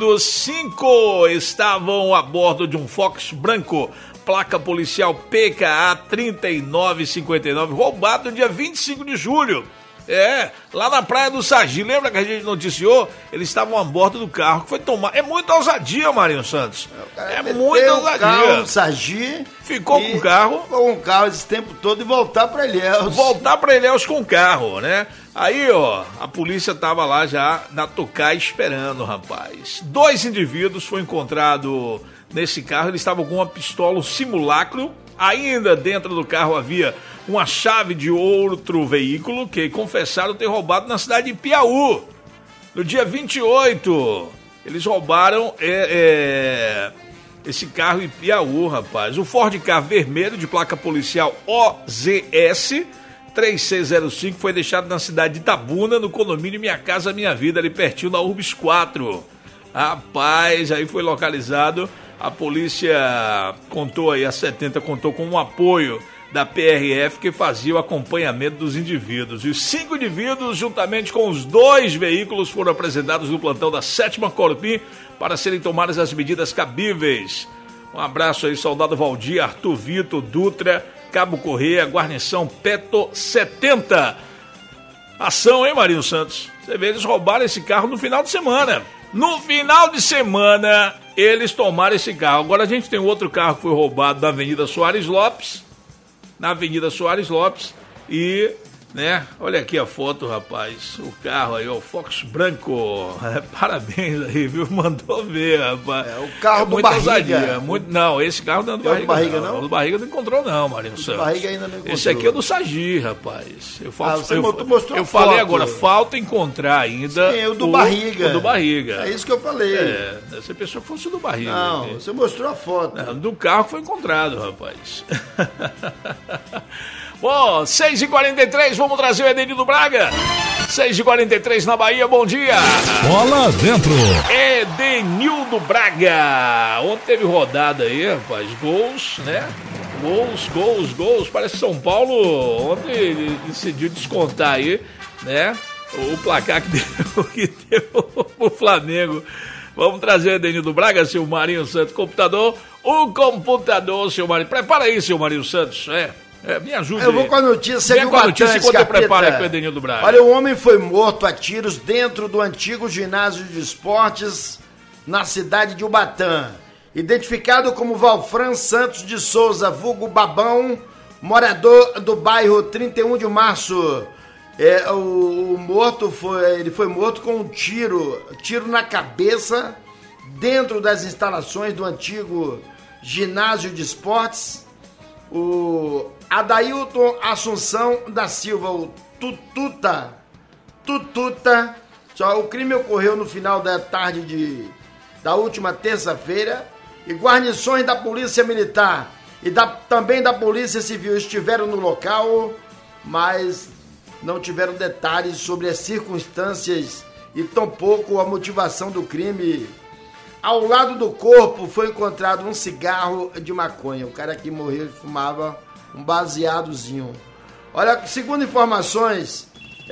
estavam a bordo de um Fox branco, placa policial PKA 3959, roubado no dia 25 de julho. Lá na praia do Sagi, lembra que a gente noticiou? Eles estavam a bordo do carro que foi tomado. É muita ousadia, Marinho Santos. Muita ousadia. Carro no Sagi. Ficou com o carro. Ficou com o carro esse tempo todo e voltar pra Ilhéus. Voltar pra Ilhéus com o carro, né? Aí, ó, a polícia tava lá já na Tocai esperando, rapaz. 2 indivíduos foram encontrados nesse carro. Eles estavam com uma pistola, um simulacro. Ainda dentro do carro havia uma chave de outro veículo que confessaram ter roubado na cidade de Piauí. No dia 28, eles roubaram esse carro em Piauí, rapaz. O Ford Ka vermelho de placa policial OZS 3605 foi deixado na cidade de Itabuna, no condomínio Minha Casa Minha Vida, ali pertinho da Urbis 4. Rapaz, aí foi localizado. A polícia contou aí, a 70 contou com um apoio da PRF que fazia o acompanhamento dos indivíduos. E os 5 indivíduos, juntamente com os 2 veículos, foram apresentados no plantão da 7ª Corpim para serem tomadas as medidas cabíveis. Um abraço aí, soldado Valdir, Arthur Vitor, Dutra, Cabo Correia, guarnição Petro 70. Ação, hein, Marinho Santos? Você vê, eles roubaram esse carro no final de semana. No final de semana, eles tomaram esse carro. Agora a gente tem um outro carro que foi roubado na Avenida Soares Lopes. E, né, olha aqui a foto, rapaz. O carro aí, ó, o Fox branco. Parabéns aí, viu? Mandou ver, rapaz. O carro do Barriga. Não, esse carro não é do Barriga. Não? O do Barriga não encontrou, não, Marinho Santos. O Barriga ainda não encontrou. Esse aqui é do Sagi, rapaz. Eu mostrou falei foto. Agora, falta encontrar ainda. Sim, o do Barriga. O do Barriga. É isso que eu falei. Você pensou que fosse o do Barriga. Não, você mostrou a foto. Do carro que foi encontrado, rapaz. Bom, 6h43, vamos trazer o Edenildo Braga. 6h43 na Bahia, bom dia. Bola dentro. Edenildo Braga. Ontem teve rodada aí, rapaz. Gols, né? Gols. Parece que São Paulo ontem decidiu descontar aí, né? O placar que deu pro Flamengo. Vamos trazer o Edenildo Braga, seu Marinho Santos. O computador, seu Marinho. Prepara aí, seu Marinho Santos, me ajude. Eu vou com a notícia que a notícia enquanto eu preparo aqui o Edenildo Braga. Olha, um homem foi morto a tiros dentro do antigo ginásio de esportes na cidade de Ubatã. Identificado como Valfran Santos de Souza, vulgo Babão, morador do bairro 31 de Março. O morto ele foi morto com um tiro na cabeça dentro das instalações do antigo ginásio de esportes. O Adailton Assunção da Silva, o Tututa. O crime ocorreu no final da tarde da última terça-feira e guarnições da Polícia Militar e também da Polícia Civil estiveram no local, mas não tiveram detalhes sobre as circunstâncias e tampouco a motivação do crime. Ao lado do corpo foi encontrado um cigarro de maconha. O cara que morreu fumava um baseadozinho. Olha, segundo informações,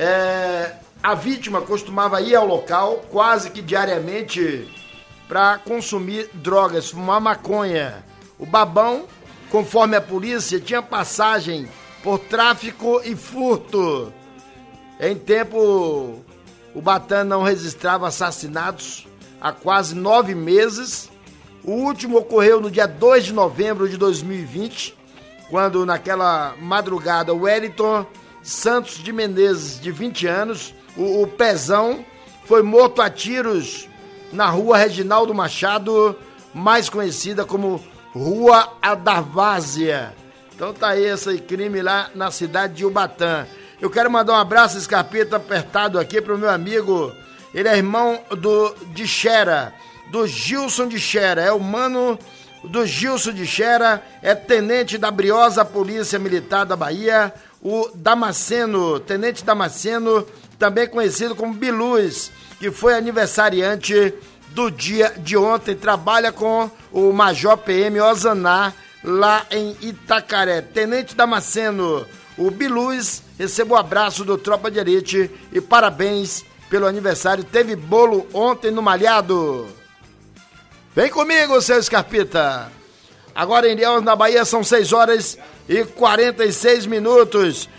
a vítima costumava ir ao local quase que diariamente para consumir drogas, fumar maconha. O babão, conforme a polícia, tinha passagem por tráfico e furto. Em tempo, o Batã não registrava assassinatos há quase 9 meses. O último ocorreu no dia 2 de novembro de 2020, quando naquela madrugada o Wellington Santos de Menezes, de 20 anos, o Pezão, foi morto a tiros na rua Reginaldo Machado, mais conhecida como Rua Adarvásia. Então tá aí esse crime lá na cidade de Ubatã. Eu quero mandar um abraço, Scarpeta, apertado aqui pro meu amigo. Ele é irmão de Xera, do Gilson de Xera. É o mano do Gilson de Xera, é tenente da Briosa Polícia Militar da Bahia. O Damasceno, tenente Damasceno, também conhecido como Biluz, que foi aniversariante do dia de ontem, trabalha com o Major PM Ozaná, lá em Itacaré. Tenente Damasceno, o Biluz, receba o abraço do Tropa de Elite e parabéns pelo aniversário. Teve bolo ontem no Malhado. Vem comigo, seu Scarpita. Agora em Ilhéus, na Bahia, são 6 horas e 46 minutos.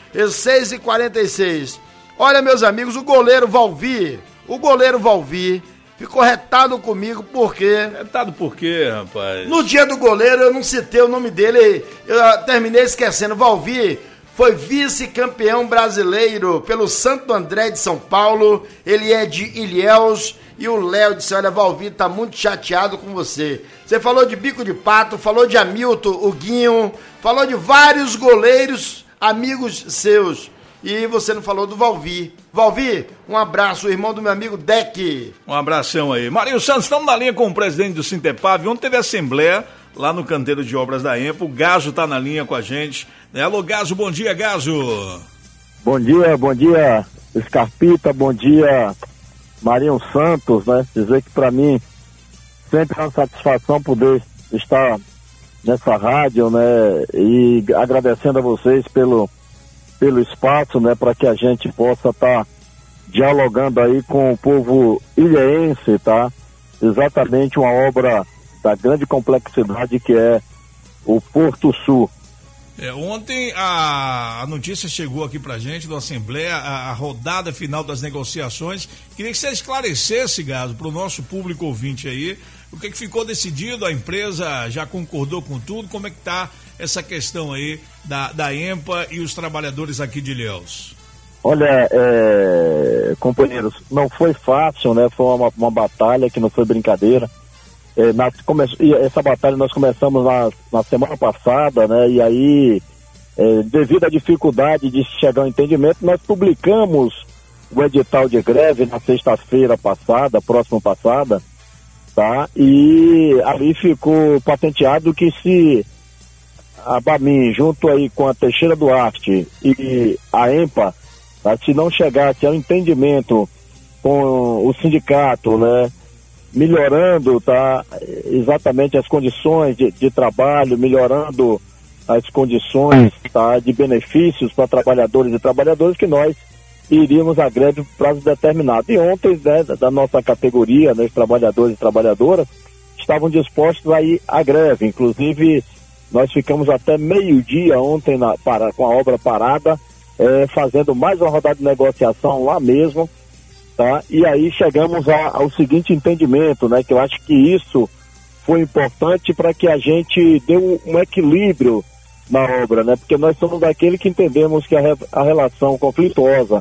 6h46. Olha, meus amigos, o goleiro Valvi ficou retado comigo porque... Retado por quê, rapaz? No dia do goleiro eu não citei o nome dele, eu terminei esquecendo. Valvi foi vice-campeão brasileiro pelo Santo André de São Paulo, ele é de Ilhéus, e o Léo disse, olha, Valvi tá muito chateado com você. Você falou de Bico de Pato, falou de Hamilton, o Guinho, falou de vários goleiros, amigos seus, e você não falou do Valvi. Valvi, um abraço, irmão do meu amigo Deck. Um abração aí. Marinho Santos, estamos na linha com o presidente do Sintepав. Ontem teve assembleia lá no canteiro de obras da EMPA. O Gazo está na linha com a gente. Alô, Gazo, bom dia, Gazo. Bom dia, Scarpita, bom dia, Marinho Santos, né? Dizer que para mim sempre é uma satisfação poder estar nessa rádio, né? E agradecendo a vocês pelo espaço, né, para que a gente possa estar dialogando aí com o povo ilhéense, tá? Exatamente uma obra da grande complexidade que é o Porto Sul. Ontem a notícia chegou aqui pra gente da Assembleia, a rodada final das negociações. Queria que você esclarecesse, Gazo, para o nosso público ouvinte aí, o que ficou decidido, a empresa já concordou com tudo, como é que tá essa questão aí da EMPA e os trabalhadores aqui de Ilhéus? Olha, companheiros, não foi fácil, né? Foi uma batalha que não foi brincadeira. E essa batalha nós começamos na semana passada, né? E aí, devido à dificuldade de chegar ao entendimento, nós publicamos o edital de greve na sexta-feira próxima passada, tá? E ali ficou patenteado que se a Bamin, junto aí com a Teixeira Duarte e a EMPA, tá? Se não chegasse ao entendimento com o sindicato, né? Melhorando, tá, exatamente as condições de trabalho, melhorando as condições, tá, de benefícios para trabalhadores e trabalhadoras, que nós iríamos à greve por prazo determinado. E ontem, né, da nossa categoria, né, os trabalhadores e trabalhadoras estavam dispostos a ir à greve. Inclusive, nós ficamos até meio-dia ontem com a obra parada, fazendo mais uma rodada de negociação lá mesmo. Tá? E aí chegamos ao seguinte entendimento, né? Que eu acho que isso foi importante para que a gente dê um equilíbrio na obra, né? Porque nós somos daquele que entendemos que a relação conflituosa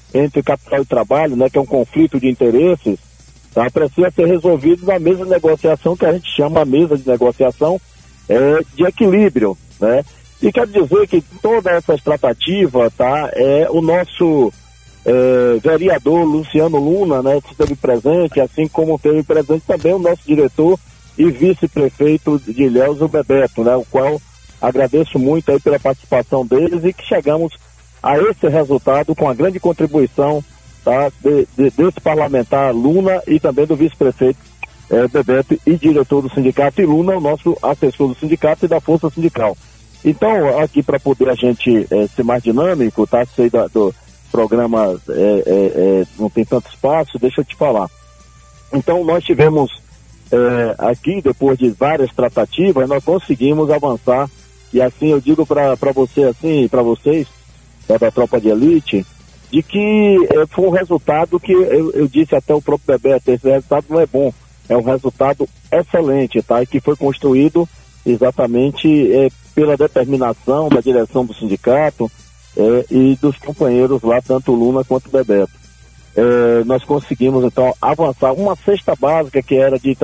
entre capital e trabalho, né, que é um conflito de interesses, tá, precisa ser resolvido na mesa de negociação, que a gente chama a mesa de negociação de equilíbrio, né? E quero dizer que toda essa tratativa, tá, o nosso vereador Luciano Luna, né, esteve presente, assim como teve presente também o nosso diretor e vice-prefeito de Ilhéus, o Bebeto, né, o qual agradeço muito aí pela participação deles e que chegamos a esse resultado com a grande contribuição, tá, desse parlamentar Luna e também do vice-prefeito Bebeto e diretor do sindicato, e Luna, o nosso assessor do sindicato e da Força Sindical. Então, aqui para poder a gente ser mais dinâmico, tá, sei do programa não tem tanto espaço, deixa eu te falar. Então, nós tivemos aqui, depois de várias tratativas, nós conseguimos avançar, e assim eu digo para você, assim, para vocês, da Tropa de Elite, de que foi um resultado que eu disse até o próprio Bebeto, esse resultado não é bom, é um resultado excelente, tá? E que foi construído exatamente pela determinação da direção do sindicato e dos companheiros lá, tanto o Luna quanto o Bebeto. Nós conseguimos então avançar uma cesta básica que era de R$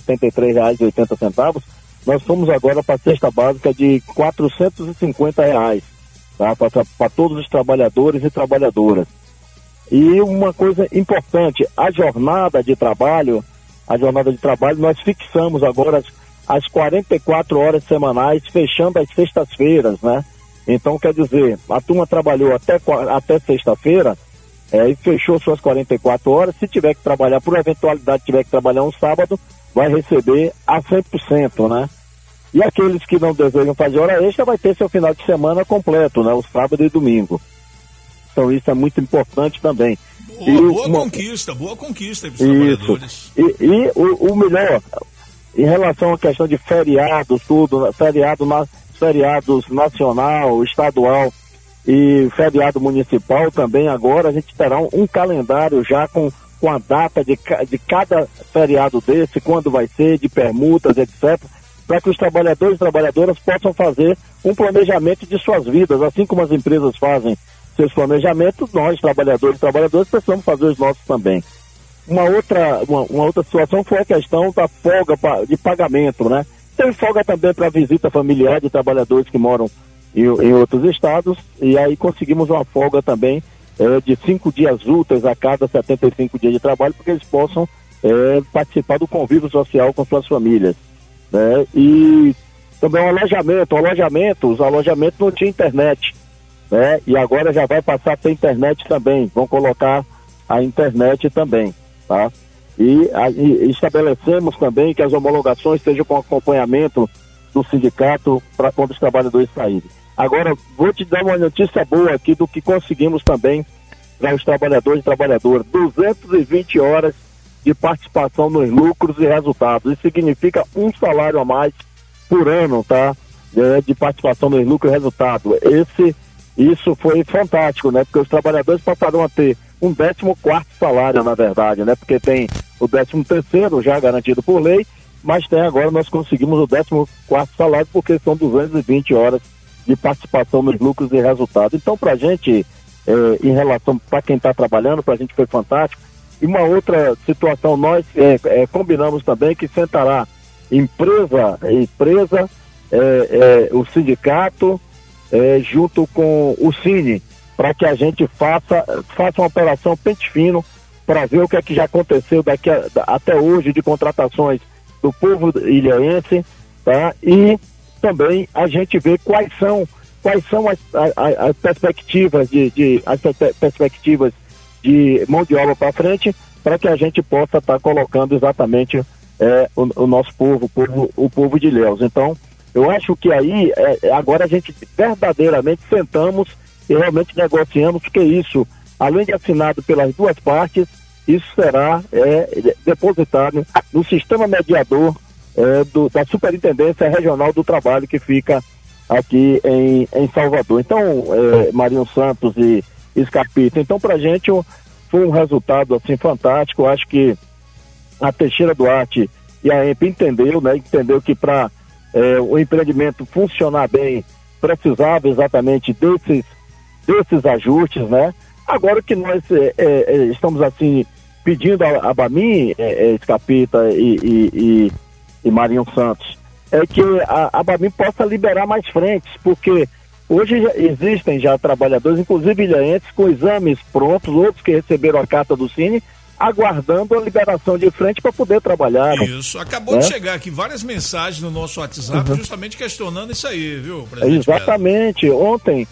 373,80, nós fomos agora para a cesta básica de R$ 450, tá? Para todos os trabalhadores e trabalhadoras. E uma coisa importante, a jornada de trabalho nós fixamos agora as 44 horas semanais, fechando as sextas-feiras, né? Então, quer dizer, a turma trabalhou até sexta-feira e fechou suas 44 horas. Se tiver que trabalhar, por eventualidade, tiver que trabalhar um sábado, vai receber a 100%, né? E aqueles que não desejam fazer hora extra vai ter seu final de semana completo, né? O sábado e domingo. Então isso é muito importante também. Boa conquista aí para os trabalhadores. E o melhor, em relação à questão de feriados, feriados nacional, estadual e feriado municipal também, agora a gente terá um calendário já com a data de cada feriado desse, quando vai ser, de permutas, etc., para que os trabalhadores e trabalhadoras possam fazer um planejamento de suas vidas, assim como as empresas fazem seus planejamentos, nós, trabalhadores e trabalhadoras, precisamos fazer os nossos também. Uma outra situação foi a questão da folga de pagamento, né? Tem folga também para visita familiar de trabalhadores que moram em outros estados, e aí conseguimos uma folga também de 5 dias úteis a cada 75 dias de trabalho, porque eles possam participar do convívio social com suas famílias, né? E também os alojamentos não tinham internet, né? E agora já vai passar a ter internet também, vão colocar a internet também, tá? E estabelecemos também que as homologações estejam com acompanhamento do sindicato para quando os trabalhadores saírem. Agora, vou te dar uma notícia boa aqui do que conseguimos também para os trabalhadores e trabalhadoras: 220 horas de participação nos lucros e resultados. Isso significa um salário a mais por ano, tá? De participação nos lucros e resultados. Isso foi fantástico, né? Porque os trabalhadores passaram a ter um 14º salário, na verdade, né? Porque tem o 13º já garantido por lei, mas agora nós conseguimos o 14º salário, porque são 220 horas de participação nos lucros e resultados. Então, pra gente, em relação, para quem está trabalhando, pra gente foi fantástico. E uma outra situação, nós combinamos também que sentará empresa, o sindicato, junto com o Cine, para que a gente faça uma operação pente fino para ver o que é que já aconteceu até hoje de contratações do povo ilhéense, tá? E também a gente vê quais são as perspectivas de mão de obra para frente, para que a gente possa estar colocando exatamente o nosso povo, o povo de Ilhéus. Então, eu acho que aí, agora a gente verdadeiramente sentamos e realmente negociamos, porque isso, além de assinado pelas duas partes, isso será depositado no sistema mediador da Superintendência Regional do Trabalho, que fica aqui em Salvador. Então, Marinho Santos e Scarpita, então pra gente foi um resultado assim fantástico. Eu acho que a Teixeira Duarte e a EMP entendeu que para o empreendimento funcionar bem, precisava exatamente desses ajustes, né? Agora o que nós estamos assim pedindo a Bamin, Escapita e Marinho Santos, é que a Bamin possa liberar mais frentes, porque hoje existem já trabalhadores, inclusive ilhaenses, com exames prontos, outros que receberam a carta do Cine, aguardando a liberação de frente para poder trabalhar. Isso, acabou de chegar aqui várias mensagens no nosso WhatsApp, justamente questionando isso aí, viu, presidente? Exatamente, ontem,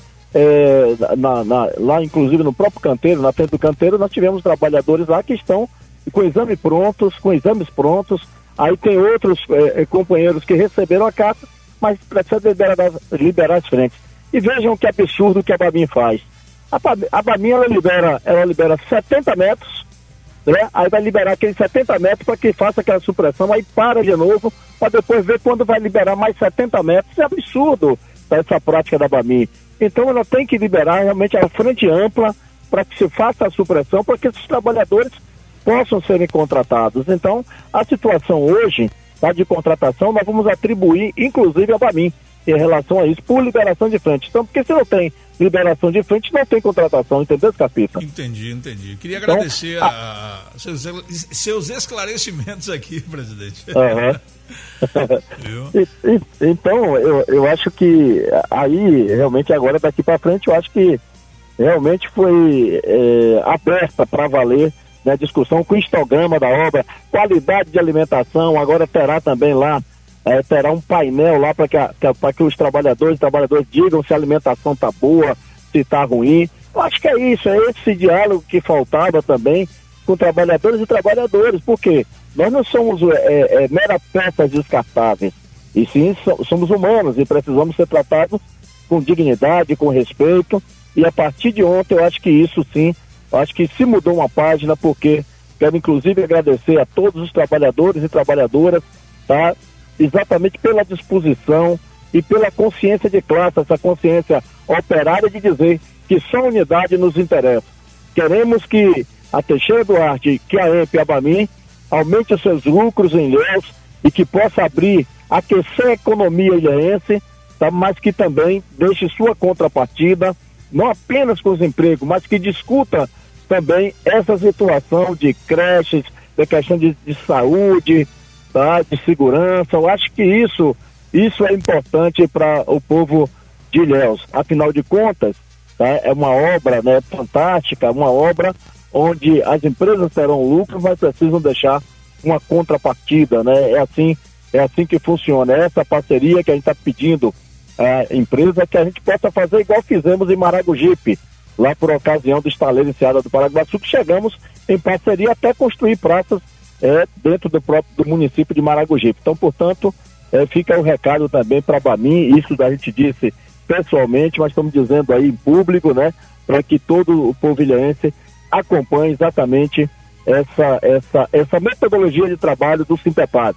lá inclusive no próprio canteiro, na frente do canteiro, nós tivemos trabalhadores lá que estão com exames prontos, aí tem outros companheiros que receberam a carta, mas precisa liberar as frentes. E vejam que absurdo que a Bamin faz. A Bamin, ela libera 70 metros, né? Aí vai liberar aqueles 70 metros para que faça aquela supressão, aí para de novo, para depois ver quando vai liberar mais 70 metros. Isso é absurdo, essa prática da Bamin. Então ela tem que liberar realmente a frente ampla para que se faça a supressão, para que esses trabalhadores possam serem contratados. Então, a situação hoje, tá, de contratação, nós vamos atribuir, inclusive, a Bamin, em relação a isso, por liberação de frente. Então, porque se não tem liberação de frente, não tem contratação, entendeu, Capita? Entendi. Queria agradecer seus esclarecimentos aqui, presidente. Então, eu acho que aí, realmente, agora daqui para frente, eu acho que realmente foi aberta para valer, né, discussão com o histograma da obra, qualidade de alimentação, agora terá também lá, terá um painel lá para que os trabalhadores digam se a alimentação está boa, se está ruim. Eu acho que é isso, é esse diálogo que faltava também com trabalhadores e trabalhadores, porque nós não somos mera peças descartáveis, e sim somos humanos e precisamos ser tratados com dignidade, com respeito, e a partir de ontem eu acho que isso sim, eu acho que se mudou uma página, porque quero inclusive agradecer a todos os trabalhadores e trabalhadoras, tá? Exatamente pela disposição e pela consciência de classe, essa consciência operária de dizer que só a unidade nos interessa. Queremos que a Teixeira Duarte, que a EMP e a Bamin aumente os seus lucros em Ilhéus e que possa aquecer a economia ilhéense, tá? Mas que também deixe sua contrapartida, não apenas com os empregos, mas que discuta também essa situação de creches, da questão de saúde, tá? De segurança. Eu acho que isso é importante para o povo de Ilhéus. Afinal de contas, tá? É uma obra, né, fantástica, uma obra onde as empresas terão lucro, mas precisam deixar uma contrapartida, né? É assim que funciona. É essa parceria que a gente está pedindo à empresa, que a gente possa fazer igual fizemos em Maragogipe, lá por ocasião do estaleiro Enseada do Paraguaçu, que chegamos em parceria até construir praças dentro do município de Maragogipe. Então, portanto, fica o recado também para a Bamin, isso a gente disse pessoalmente, mas estamos dizendo aí em público, né, para que todo o povo ilhéense acompanhe exatamente essa metodologia de trabalho do Sintepad.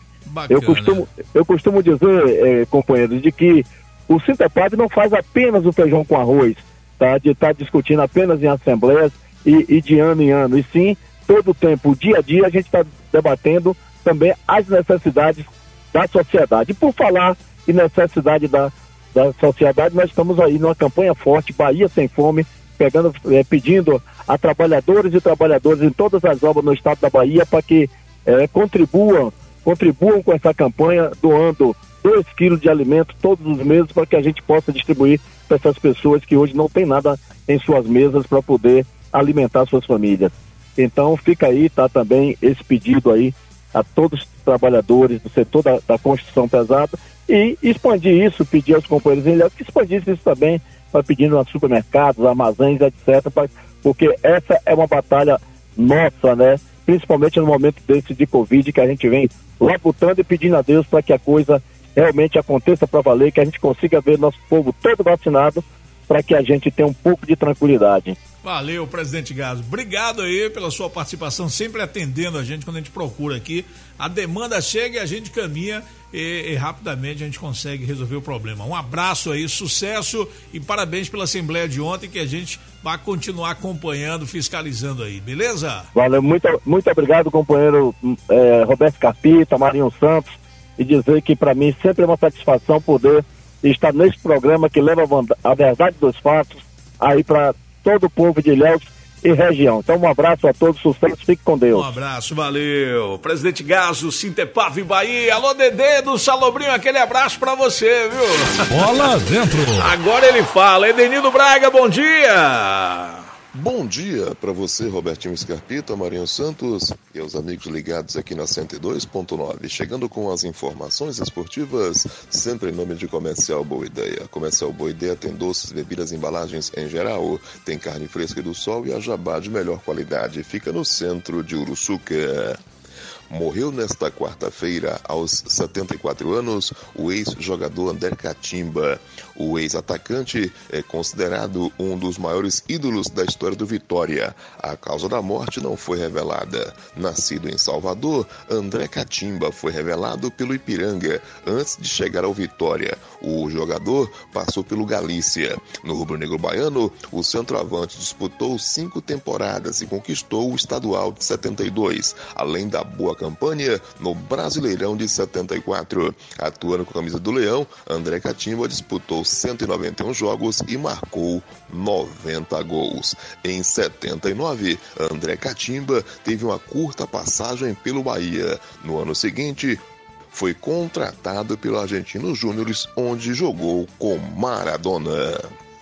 Eu costumo dizer, companheiros, de que o Sintepad não faz apenas o feijão com arroz, tá? De estar discutindo apenas em assembleias e de ano em ano, e sim, todo o tempo, dia a dia, a gente está debatendo também as necessidades da sociedade. E por falar em necessidade da sociedade, nós estamos aí numa campanha forte, Bahia Sem Fome, pedindo a trabalhadores e trabalhadoras em todas as obras no estado da Bahia para que contribuam com essa campanha, doando 2 quilos de alimento todos os meses, para que a gente possa distribuir para essas pessoas que hoje não tem nada em suas mesas para poder alimentar suas famílias. Então fica aí, tá, também esse pedido aí a todos os trabalhadores do setor da construção pesada, e expandir isso, pedir aos companheiros em Ilhéus que expandissem isso também, para pedindo a supermercados, armazéns, etc., porque essa é uma batalha nossa, né? Principalmente no momento desse de Covid, que a gente vem labutando e pedindo a Deus para que a coisa realmente aconteça para valer, que a gente consiga ver nosso povo todo vacinado, para que a gente tenha um pouco de tranquilidade. Valeu, presidente Gaso. Obrigado aí pela sua participação, sempre atendendo a gente quando a gente procura aqui. A demanda chega e a gente caminha e rapidamente a gente consegue resolver o problema. Um abraço aí, sucesso e parabéns pela Assembleia de ontem, que a gente vai continuar acompanhando, fiscalizando aí, beleza? Valeu, muito obrigado, companheiro Roberto Capita, Marinho Santos, e dizer que para mim sempre é uma satisfação poder estar nesse programa que leva a verdade dos fatos aí para todo o povo de Ilhéus e região. Então um abraço a todos, sucesso, fique com Deus. Um abraço, valeu. Presidente Gaso, Sintepave Bahia. Alô, Dedê do Salobrinho, aquele abraço pra você, viu? Bola dentro. Agora ele fala. Edenildo Braga, bom dia. Bom dia para você, Robertinho Scarpita, Marinho Santos e aos amigos ligados aqui na 102.9. Chegando com as informações esportivas, sempre em nome de Comercial Boa Ideia. Comercial Boa Ideia tem doces, bebidas, embalagens em geral, tem carne fresca do sol e a jabá de melhor qualidade. Fica no centro de Uruçuca. Morreu nesta quarta-feira, aos 74 anos, o ex-jogador André Catimba. O ex-atacante é considerado um dos maiores ídolos da história do Vitória. A causa da morte não foi revelada. Nascido em Salvador, André Catimba foi revelado pelo Ipiranga antes de chegar ao Vitória. O jogador passou pelo Galícia. No rubro-negro baiano, o centroavante disputou 5 temporadas e conquistou o estadual de 72, além da boa campanha no Brasileirão de 74. Atuando com a camisa do Leão, André Catimba disputou 191 jogos e marcou 90 gols. Em 79, André Catimba teve uma curta passagem pelo Bahia. No ano seguinte, foi contratado pelo Argentinos Júniores, onde jogou com Maradona.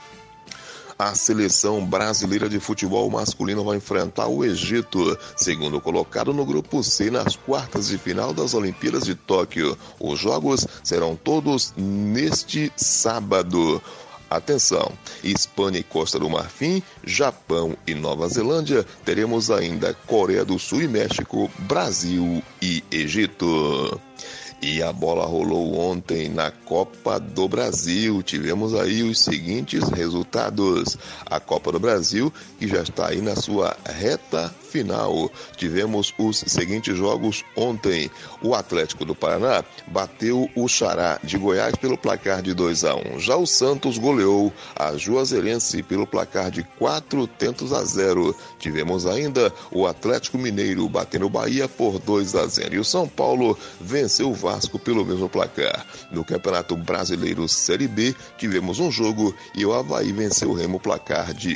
A seleção brasileira de futebol masculino vai enfrentar o Egito, segundo colocado no grupo C nas quartas de final das Olimpíadas de Tóquio. Os jogos serão todos neste sábado. Atenção, Espanha e Costa do Marfim, Japão e Nova Zelândia, teremos ainda Coreia do Sul e México, Brasil e Egito. E a bola rolou ontem na Copa do Brasil. Tivemos aí os seguintes resultados. A Copa do Brasil, que já está aí na sua reta final. Tivemos os seguintes jogos ontem. O Atlético do Paraná bateu o Xará de Goiás pelo placar de 2-1. Já o Santos goleou a Juazeirense pelo placar de 4-0. Tivemos ainda o Atlético Mineiro batendo o Bahia por 2-0. E o São Paulo venceu o Vasco pelo mesmo placar. No Campeonato Brasileiro Série B, tivemos um jogo e o Avaí venceu o Remo placar de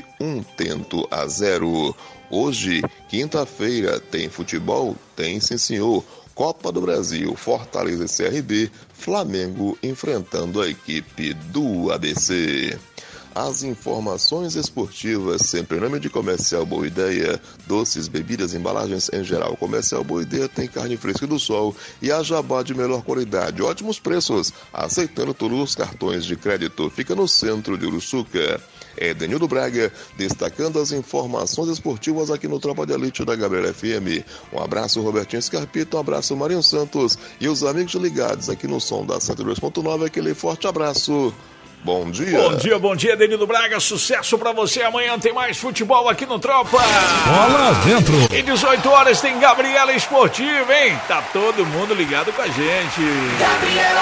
1-0. Hoje, quinta-feira, tem futebol? Tem, sim, senhor. Copa do Brasil, Fortaleza e CRB, Flamengo enfrentando a equipe do ABC. As informações esportivas, sempre em nome de Comercial Boa Ideia, doces, bebidas, embalagens em geral. Comercial Boa Ideia tem carne fresca do sol e a jabá de melhor qualidade, ótimos preços, aceitando todos os cartões de crédito. Fica no centro de Uruçuca. Edenildo Braga, destacando as informações esportivas aqui no Tropa de Elite da Gabriela FM. Um abraço, Robertinho Scarpita, um abraço, Marinho Santos e os amigos ligados aqui no som da 102.9, aquele forte abraço. Bom dia. Bom dia, Edenildo Braga, sucesso pra você. Amanhã tem mais futebol aqui no Tropa. Bola dentro. E 18 horas tem Gabriela Esportiva, hein? Tá todo mundo ligado com a gente. Gabriela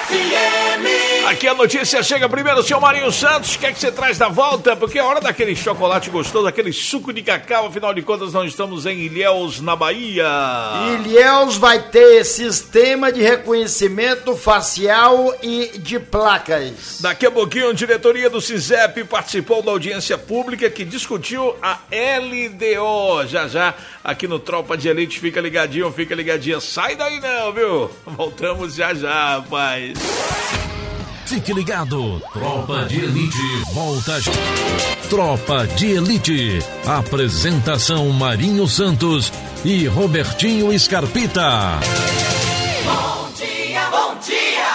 FM. Aqui a notícia chega primeiro, seu Marinho Santos. O que é que você traz da volta? Porque é hora daquele chocolate gostoso, aquele suco de cacau. Afinal de contas, nós estamos em Ilhéus, na Bahia. Ilhéus vai ter sistema de reconhecimento facial e de placas. Daqui a pouquinho, a diretoria do CISEP participou da audiência pública que discutiu a LDO. Já, aqui no Tropa de Elite, fica ligadinho. Sai daí não, viu? Voltamos já, rapaz. Fique ligado, Tropa de Elite volta já. Tropa de Elite, apresentação Marinho Santos e Robertinho Scarpita. Bom dia.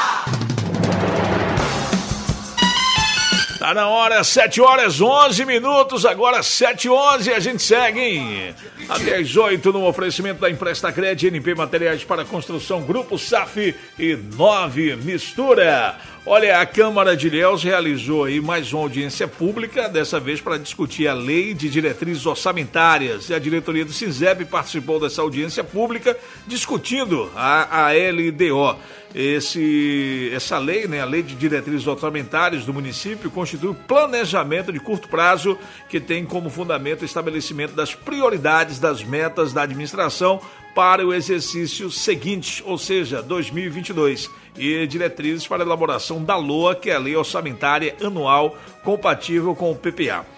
Tá na hora, 7h11, agora 7h11, a gente segue, hein? Até às 8 no oferecimento da Empresta Crédito, NP Materiais para Construção, Grupo SAF e 9 Mistura. Olha, a Câmara de Ilhéus realizou aí mais uma audiência pública, dessa vez para discutir a Lei de Diretrizes Orçamentárias. E a diretoria do CISEP participou dessa audiência pública discutindo a LDO. Essa lei, né, a Lei de Diretrizes Orçamentárias do município, constitui o planejamento de curto prazo que tem como fundamento o estabelecimento das prioridades das metas da administração para o exercício seguinte, ou seja, 2022, e diretrizes para a elaboração da LOA, que é a Lei Orçamentária Anual compatível com o PPA.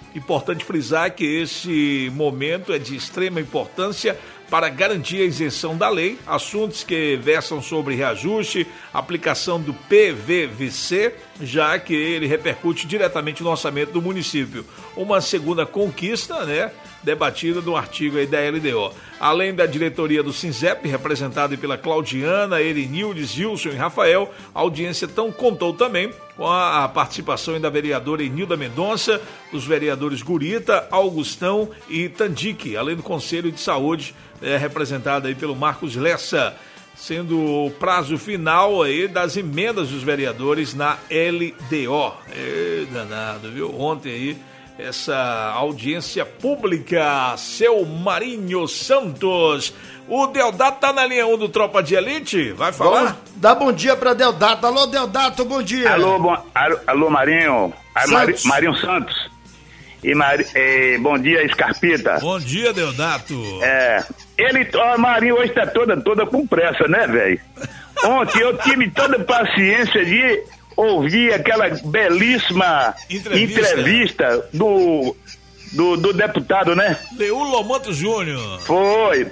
Importante frisar que esse momento é de extrema importância para garantir a isenção da lei, assuntos que versam sobre reajuste, aplicação do PVVC, já que ele repercute diretamente no orçamento do município. Uma segunda conquista, né, debatida no artigo aí da LDO. Além da diretoria do SINZEP, representada pela Claudiana, Erinildes, Wilson e Rafael, a audiência contou também com a participação da vereadora Enilda Mendonça, dos vereadores Gurita, Augustão e Tandique, além do Conselho de Saúde, representado aí pelo Marcos Lessa, sendo o prazo final aí das emendas dos vereadores na LDO. Danado, viu? Ontem aí, essa audiência pública, seu Marinho Santos. O Deodato tá na linha 1 do Tropa de Elite, vai falar? Vamos dar bom dia pra Deodato. Alô, Deodato, bom dia. Alô, Marinho. Marinho Santos. Bom dia, Scarpita. Bom dia, Deodato. Marinho hoje tá toda com pressa, né, velho? Ontem eu tive toda a paciência de ouvir aquela belíssima entrevista do deputado, né? Leulo Manto Júnior. Foi.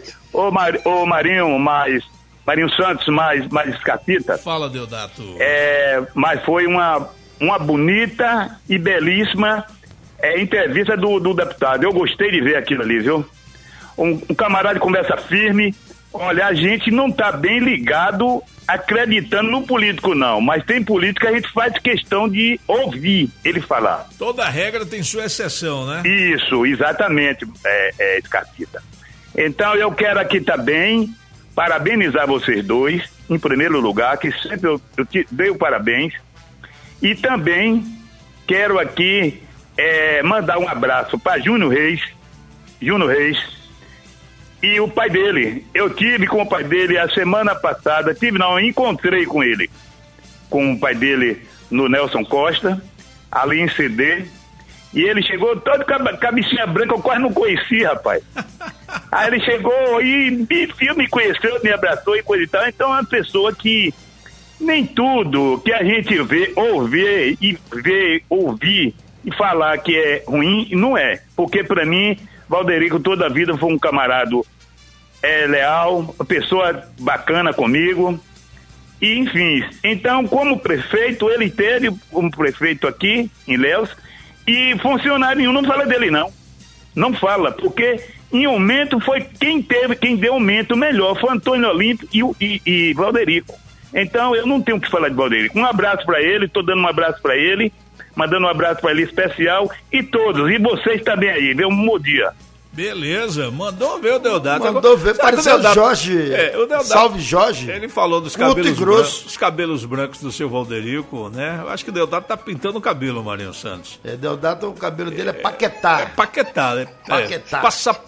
Marinho Santos, mais Scarpita. Fala, Deodato. Mas foi uma bonita e belíssima entrevista do deputado. Eu gostei de ver aquilo ali, viu? Um camarada de conversa firme. Olha, a gente não tá bem ligado acreditando no político, não. Mas tem político que a gente faz questão de ouvir ele falar. Toda regra tem sua exceção, né? Isso, exatamente, Scarpita. Então eu quero aqui também parabenizar vocês dois, em primeiro lugar, que sempre eu te dei o parabéns. E também quero aqui mandar um abraço para Júnior Reis e o pai dele. Eu tive com o pai dele a semana passada, encontrei com ele, com o pai dele no Nelson Costa, ali em CD, e ele chegou todo cabecinha branca, eu quase não conhecia, rapaz. Aí ele chegou e me conheceu, me abraçou e coisa e tal. Então é uma pessoa que nem tudo que a gente ouvir e falar que é ruim, não é. Porque pra mim, Valderico toda a vida foi um camarada leal, uma pessoa bacana comigo, e enfim. Então, como prefeito, ele teve como prefeito aqui em Ilhéus, e funcionário nenhum não fala dele, não fala, porque em aumento foi quem deu aumento melhor, foi Antônio Olímpio e Valderico. Então eu não tenho o que falar de Valderico. Um abraço para ele, tô dando um abraço para ele, mandando um abraço para ele especial, e todos, e vocês também aí, viu? Um bom dia. Beleza, mandou ver o Deodato. Mandou ver, pareceu o Jorge. O Deodato, salve Jorge. Ele falou dos cabelos brancos do seu Valderico, né? Eu acho que o Deodato tá pintando o cabelo, Marinho Santos. Deodato, o cabelo dele é paquetá. Paquetá, né? Paquetá.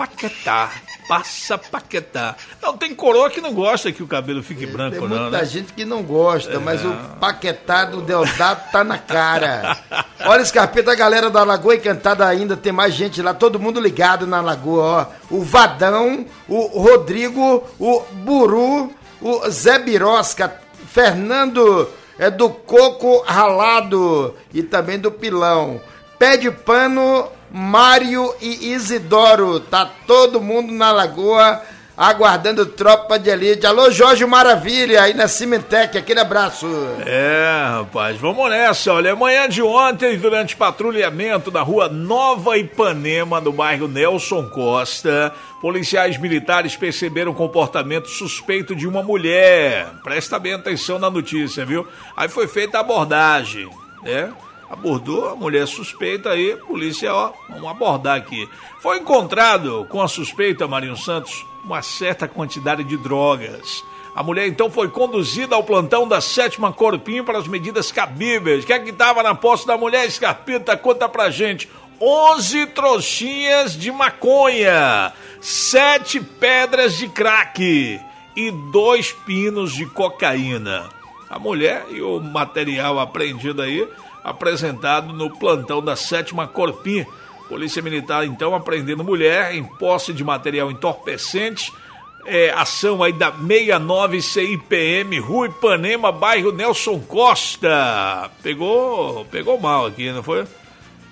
Passa paquetá. Não, tem coroa que não gosta que o cabelo fique branco, não. Tem muita gente que não gosta, mas o paquetá do Deodato tá na cara. Olha, Scarpeta, a galera da Lagoa Encantada ainda, tem mais gente lá, todo mundo ligado na Lagoa, ó. O Vadão, o Rodrigo, o Buru, o Zé Birosca, Fernando do Coco Ralado e também do Pilão. Pé de Pano, Mário e Isidoro, tá todo mundo na Lagoa aguardando Tropa de Elite. Alô, Jorge Maravilha, aí na Cimentec, aquele abraço. Rapaz, vamos nessa, olha, manhã de ontem, durante patrulhamento na rua Nova Ipanema, no bairro Nelson Costa, policiais militares perceberam um comportamento suspeito de uma mulher. Presta bem atenção na notícia, viu? Aí foi feita a abordagem, abordou a mulher suspeita aí, polícia, vamos abordar aqui. Foi encontrado com a suspeita, Marinho Santos, uma certa quantidade de drogas. A mulher então foi conduzida ao plantão da 7ª Corpinho para as medidas cabíveis. O que é que estava na posse da mulher, Scarpita? Conta pra gente. 11 trouxinhas de maconha, 7 pedras de crack e 2 pinos de cocaína. A mulher e o material apreendido aí, apresentado no plantão da 7ª Corpinho. Polícia Militar, então, apreendendo mulher em posse de material entorpecente. Ação aí da 69 CIPM, Rua Ipanema, bairro Nelson Costa. Pegou mal aqui, não foi?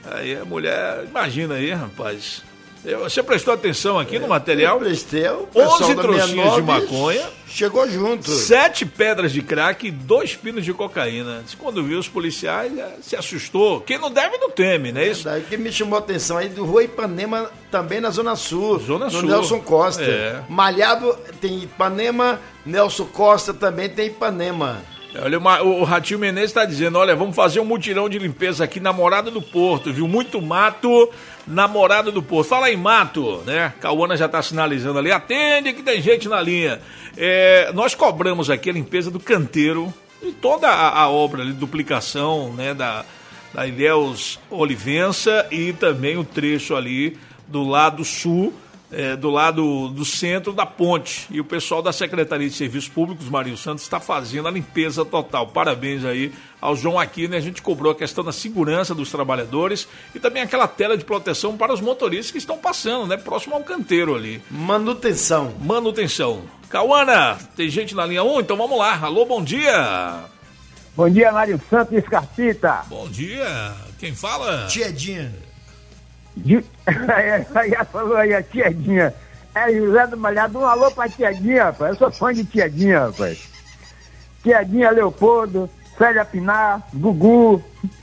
Aí a mulher, imagina aí, rapaz. Você prestou atenção aqui no material? Eu prestei. 11 trouxinhas de maconha. Chegou junto. 7 pedras de crack e 2 pinos de cocaína. Quando viu os policiais, se assustou. Quem não deve, não teme, não é isso? O que me chamou a atenção aí do Rua Ipanema, também na Zona Sul. Zona Sul. No Nelson Costa. É. Malhado tem Ipanema, Nelson Costa também tem Ipanema. Olha, o Ratinho Menezes está dizendo, olha, vamos fazer um mutirão de limpeza aqui na Morada do Porto, viu? Muito mato na Morada do Porto. Fala em mato, né? Cauana já está sinalizando ali, atende que tem gente na linha. Nós cobramos aqui a limpeza do canteiro e toda a obra de duplicação, né, da Ilhéus Olivença e também o trecho ali do lado sul, do lado do centro da ponte. E o pessoal da Secretaria de Serviços Públicos, Marinho Santos, está fazendo a limpeza total. Parabéns aí ao João Aquino. A gente cobrou a questão da segurança dos trabalhadores e também aquela tela de proteção para os motoristas que estão passando, né? Próximo ao canteiro ali. Manutenção. Cauana, tem gente na linha 1? Então vamos lá. Alô, bom dia. Bom dia, Mário Santos e Escarpita. Bom dia. Quem fala? Tiedinha. Já falou aí a Tiedinha. José do Malhado, um alô pra Tiedinha, rapaz. Eu sou fã de Tiedinha, rapaz. Tiedinha, Leopoldo, Célia Pinar, Gugu,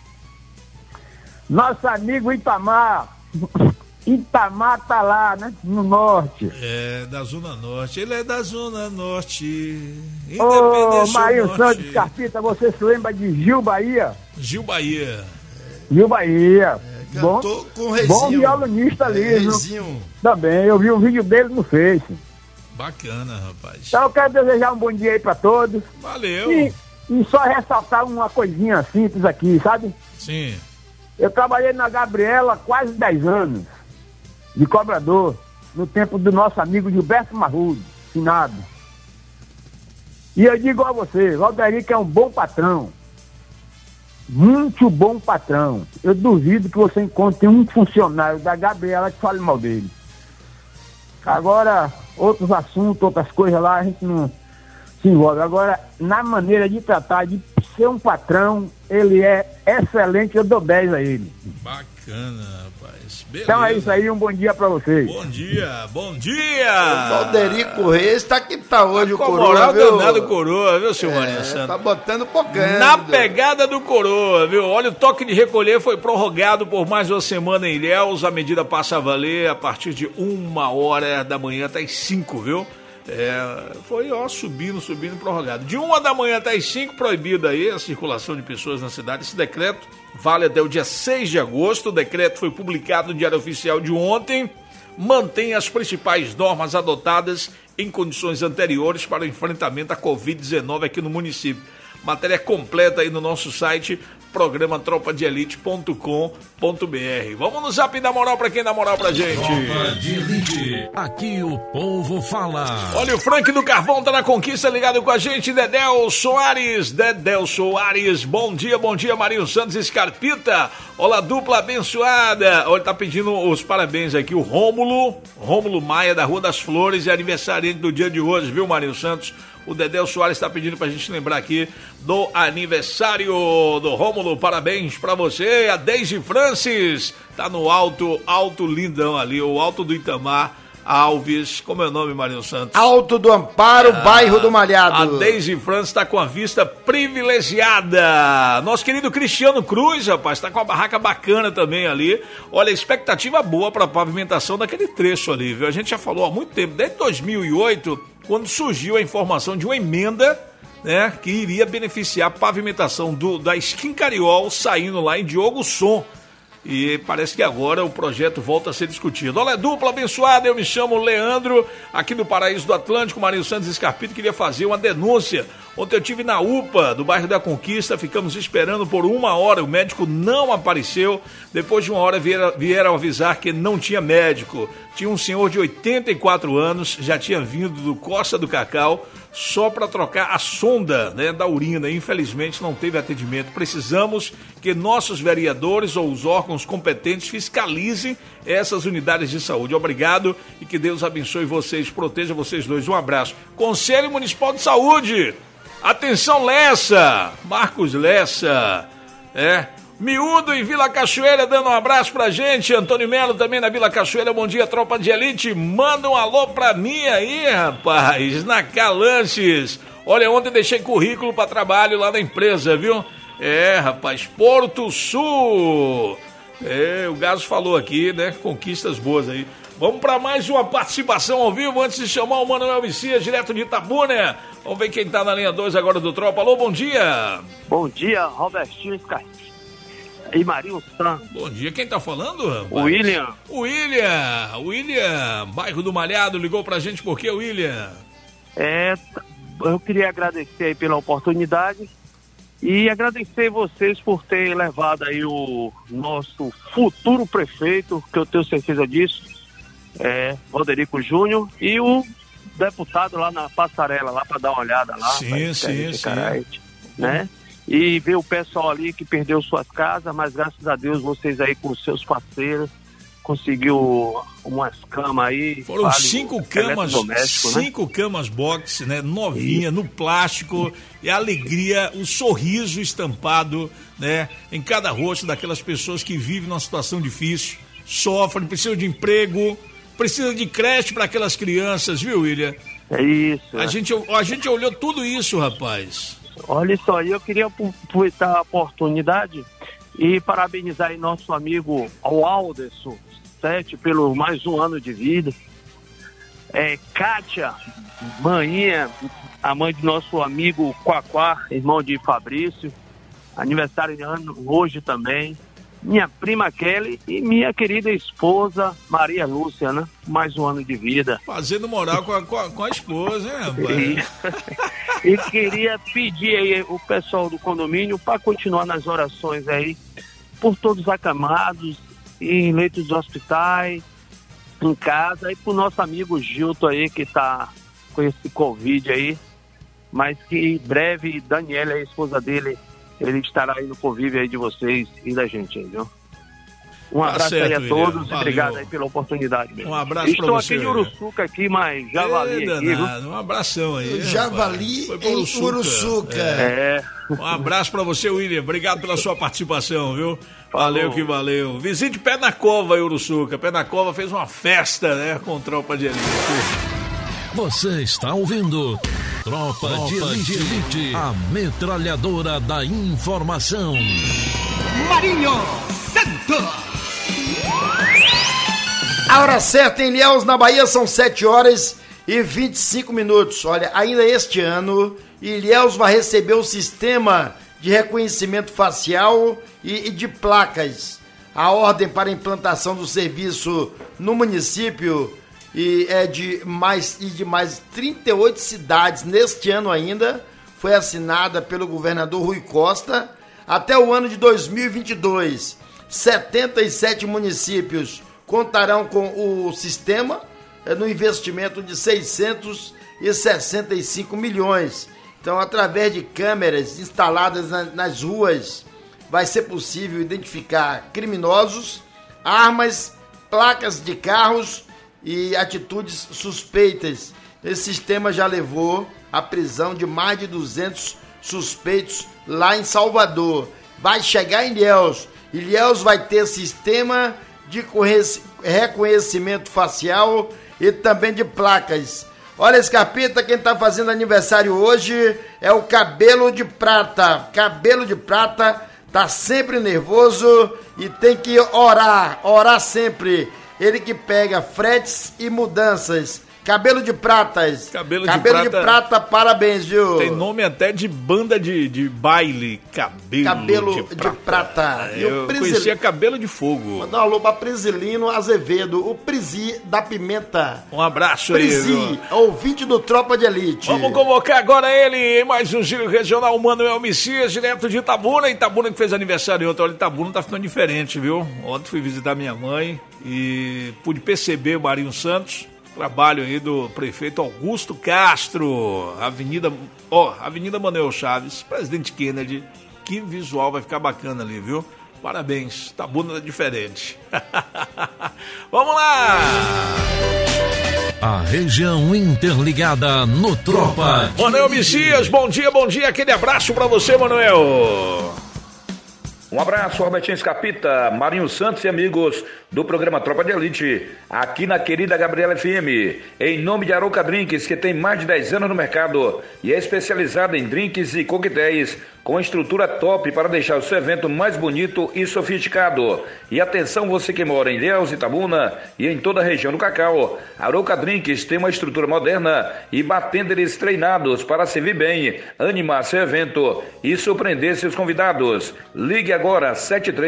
nosso amigo Itamar. Itamar tá lá, né? No norte. Da Zona Norte. Ele é da Zona Norte. Ô, Mário Santos Carpita, você se lembra de Gil Bahia? Gil Bahia. Cantou com o Reizinho. Bom violinista ali, Reizinho. Também, eu vi um vídeo dele no Face. Bacana, rapaz. Então eu quero desejar um bom dia aí pra todos. Valeu. E só ressaltar uma coisinha simples aqui, sabe? Sim. Eu trabalhei na Gabriela quase 10 anos, de cobrador, no tempo do nosso amigo Gilberto Marrudo, finado. E eu digo a você, Valderico é um bom patrão. Muito bom patrão. Eu duvido que você encontre um funcionário da Gabriela que fale mal dele. Agora, outros assuntos, outras coisas lá, a gente não se envolve. Agora, na maneira de tratar, de ser um patrão, ele é excelente, eu dou 10 a ele. Bacana, rapaz. Beleza. Então é isso aí, um bom dia pra vocês. Bom dia. O Valderico Reis tá que tá hoje o Coroa, moral viu? danado Coroa, viu, seu Marinho Santos? Tá botando pocando. Na pegada do Coroa, viu? Olha, o toque de recolher foi prorrogado por mais uma semana em Ilhéus. A medida passa a valer a partir de 1h da manhã até as 5, viu? Foi subindo, prorrogado. De 1 da manhã até as 5, proibida aí a circulação de pessoas na cidade. Esse decreto vale até o dia 6 de agosto. O decreto foi publicado no Diário Oficial de ontem. Mantém as principais normas adotadas em condições anteriores para o enfrentamento à Covid-19 aqui no município. Matéria completa aí no nosso site, programa tropadeelite.com.br. Vamos no zap da moral pra quem dá moral pra gente. Tropa de Elite, aqui o povo fala. Olha, o Frank do Carvão tá na conquista, ligado com a gente, Dedéu Soares, bom dia, Marinho Santos Escarpita, olá, dupla abençoada. Olha, tá pedindo os parabéns aqui, o Rômulo Maia, da Rua das Flores, é aniversariante do dia de hoje, viu, Marinho Santos? O Dedéu Soares está pedindo pra gente lembrar aqui do aniversário do Rômulo. Parabéns pra você. A Deise Francis tá no alto lindão ali, o alto do Itamar Alves. Como é o nome, Marinho Santos? Alto do Amparo, bairro do Malhado. A Deise Francis está com a vista privilegiada. Nosso querido Cristiano Cruz, rapaz, tá com uma barraca bacana também ali. Olha, expectativa boa pra pavimentação daquele trecho ali, viu? A gente já falou há muito tempo, desde 2008... quando surgiu a informação de uma emenda, né, que iria beneficiar a pavimentação da Esquincariol, saindo lá em Diogo Som. E parece que agora o projeto volta a ser discutido. Olha, dupla abençoada, eu me chamo Leandro, aqui do Paraíso do Atlântico, Marinho Santos Escarpito, queria fazer uma denúncia. Ontem eu estive na UPA do bairro da Conquista, ficamos esperando por 1 hora, o médico não apareceu. Depois de 1 hora vieram avisar que não tinha médico. Tinha um senhor de 84 anos, já tinha vindo do Costa do Cacau, só para trocar a sonda, né, da urina. Infelizmente não teve atendimento. Precisamos que nossos vereadores ou os órgãos competentes fiscalizem essas unidades de saúde. Obrigado e que Deus abençoe vocês, proteja vocês dois. Um abraço. Conselho Municipal de Saúde. Atenção, Lessa, Marcos Lessa, Miúdo em Vila Cachoeira dando um abraço pra gente. Antônio Melo também na Vila Cachoeira. Bom dia, tropa de elite. Manda um alô pra mim aí, rapaz, na Calanches. Olha, ontem deixei currículo pra trabalho lá na empresa, viu? Rapaz, Porto Sul. O Gaso falou aqui, né? Conquistas boas aí. Vamos para mais uma participação ao vivo antes de chamar o Manuel Messias, direto de Itabuna. Vamos ver quem tá na linha 2 agora do Tropa. Alô, bom dia. Bom dia, Robertinho Scarpita e Marinho Santos. Bom dia, quem tá falando, rapaz? William, bairro do Malhado, ligou pra gente por quê, William? Eu queria agradecer aí pela oportunidade e agradecer vocês por ter levado aí o nosso futuro prefeito, que eu tenho certeza disso, Valderico Júnior, e o deputado lá na passarela, lá para dar uma olhada lá. Sim. Né? E ver o pessoal ali que perdeu suas casas, mas graças a Deus vocês aí com seus parceiros conseguiu umas camas aí. Foram 5 camas, 5 camas box, né? Novinha, no plástico, e a alegria, o sorriso estampado, né? Em cada rosto daquelas pessoas que vivem numa situação difícil, sofrem, precisam de emprego, precisam de creche para aquelas crianças, viu, William? É isso. A gente olhou tudo isso, rapaz. Olha só, eu queria aproveitar a oportunidade e parabenizar aí nosso amigo Alderson pelo mais um ano de vida. Kátia, maninha, a mãe de nosso amigo Quaquá, irmão de Fabrício, aniversário de ano hoje também. Minha prima Kelly e minha querida esposa Maria Lúcia, né? Mais um ano de vida. Fazendo moral com a esposa, hein, rapaz? E queria pedir aí o pessoal do condomínio para continuar nas orações aí por todos os acamados, em leitos de hospitais, em casa, e pro nosso amigo Gilton aí que tá com esse Covid aí, mas que em breve Daniela, a esposa dele, ele estará aí no convívio aí de vocês e da gente aí, viu? Um abraço aí a todos e obrigado aí pela oportunidade mesmo. Um abraço pra você. Estou aqui em Uruçuca aqui, mas Javali aqui, viu? Um abração aí. Javali em Uruçuca. Um abraço pra você, William. Obrigado pela sua participação, viu? Valeu que valeu. Visite Pé na Cova em Uruçuca. Pé na Cova fez uma festa, né? Com Tropa de Elite. Você está ouvindo Tropa de Elite, a metralhadora da informação. Marinho Santos. A hora certa em Ilhéus, na Bahia, são 7h25. Olha, ainda este ano, Ilhéus vai receber o sistema de reconhecimento facial e de placas. A ordem para a implantação do serviço no município de mais 38 cidades neste ano ainda foi assinada pelo governador Rui Costa. Até o ano de 2022, 77 municípios contarão com o sistema no investimento de 665 milhões. Então, através de câmeras instaladas nas ruas, vai ser possível identificar criminosos, armas, placas de carros e atitudes suspeitas. Esse sistema já levou à prisão de mais de 200 suspeitos lá em Salvador. Vai chegar em Ilhéus. Ilhéus vai ter sistema de reconhecimento facial e também de placas. Olha, Scarpita, quem tá fazendo aniversário hoje é o Cabelo de Prata. Cabelo de Prata tá sempre nervoso e tem que orar sempre. Ele que pega fretes e mudanças. Cabelo de Pratas. Cabelo de Prata, parabéns, viu? Tem nome até de banda de baile. Cabelo de Prata. Eu conhecia Cabelo de Fogo. Mandar um alô pra Prisilino Azevedo, o Prisi da Pimenta. Um abraço Prisi, aí, ouvinte do Tropa de Elite. Vamos convocar agora ele em mais um giro regional, Manuel Messias, direto de Itabuna. Itabuna que fez aniversário ontem. Olha, Itabuna tá ficando diferente, viu? Ontem fui visitar minha mãe e pude perceber o Marinho Santos. Trabalho aí do prefeito Augusto Castro, Avenida Manuel Chaves, Presidente Kennedy. Que visual, vai ficar bacana ali, viu? Parabéns, Itabuna diferente. Vamos lá! A região interligada no Tropa. Manuel Messias, bom dia, aquele abraço pra você, Manuel. Um abraço, Robertinho Escapita, Marinho Santos e amigos do programa Tropa de Elite, aqui na querida Gabriela FM, em nome de Arouca Drinks, que tem mais de 10 anos no mercado e é especializada em drinks e coquetéis com estrutura top para deixar o seu evento mais bonito e sofisticado. E atenção, você que mora em Ilhéus, Itabuna e em toda a região do Cacau, Arouca Drinks tem uma estrutura moderna e bartenders treinados para servir bem, animar seu evento e surpreender seus convidados. Ligue agora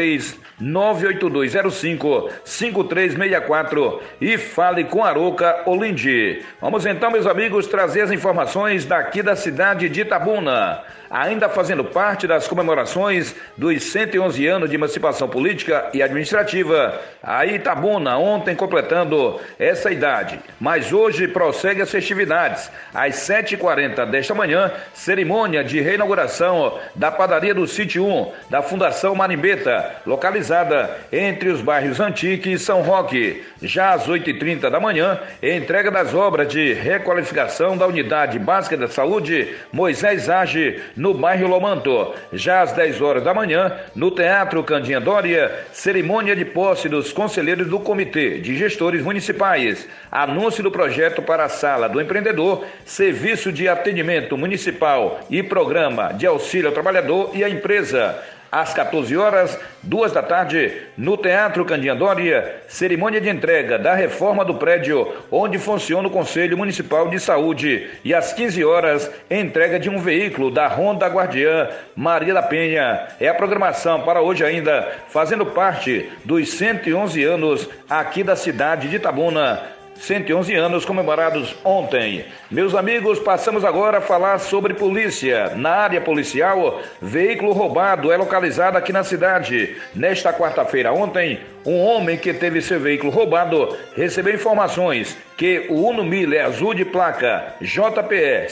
73-98205-5364 e fale com Arouca Olindi. Vamos então, meus amigos, trazer as informações daqui da cidade de Itabuna. Ainda fazendo parte das comemorações dos 111 anos de emancipação política e administrativa, a Itabuna ontem completando essa idade, mas hoje prossegue as festividades. Às 7h40 desta manhã, cerimônia de reinauguração da padaria do Sítio 1, da Fundação Marimbeta, localizada entre os bairros Antique e São Roque. Já às 8h30 da manhã, entrega das obras de requalificação da Unidade Básica da Saúde Moisés Age, no bairro Lomanto. Já às 10 horas da manhã, no Teatro Candinha Dória, cerimônia de posse dos conselheiros do Comitê de Gestores Municipais, anúncio do projeto para a Sala do Empreendedor, Serviço de Atendimento Municipal e Programa de Auxílio ao Trabalhador e à Empresa. Às 14 horas, 2 da tarde, no Teatro Candinha Dória, cerimônia de entrega da reforma do prédio onde funciona o Conselho Municipal de Saúde. E às 15 horas, entrega de um veículo da Honda Guardiã Maria da Penha. É a programação para hoje ainda, fazendo parte dos 111 anos aqui da cidade de Itabuna. 111 anos comemorados ontem. Meus amigos, passamos agora a falar sobre polícia. Na área policial, veículo roubado é localizado aqui na cidade. Nesta quarta-feira ontem, um homem que teve seu veículo roubado recebeu informações que o Uno Miller azul de placa JPE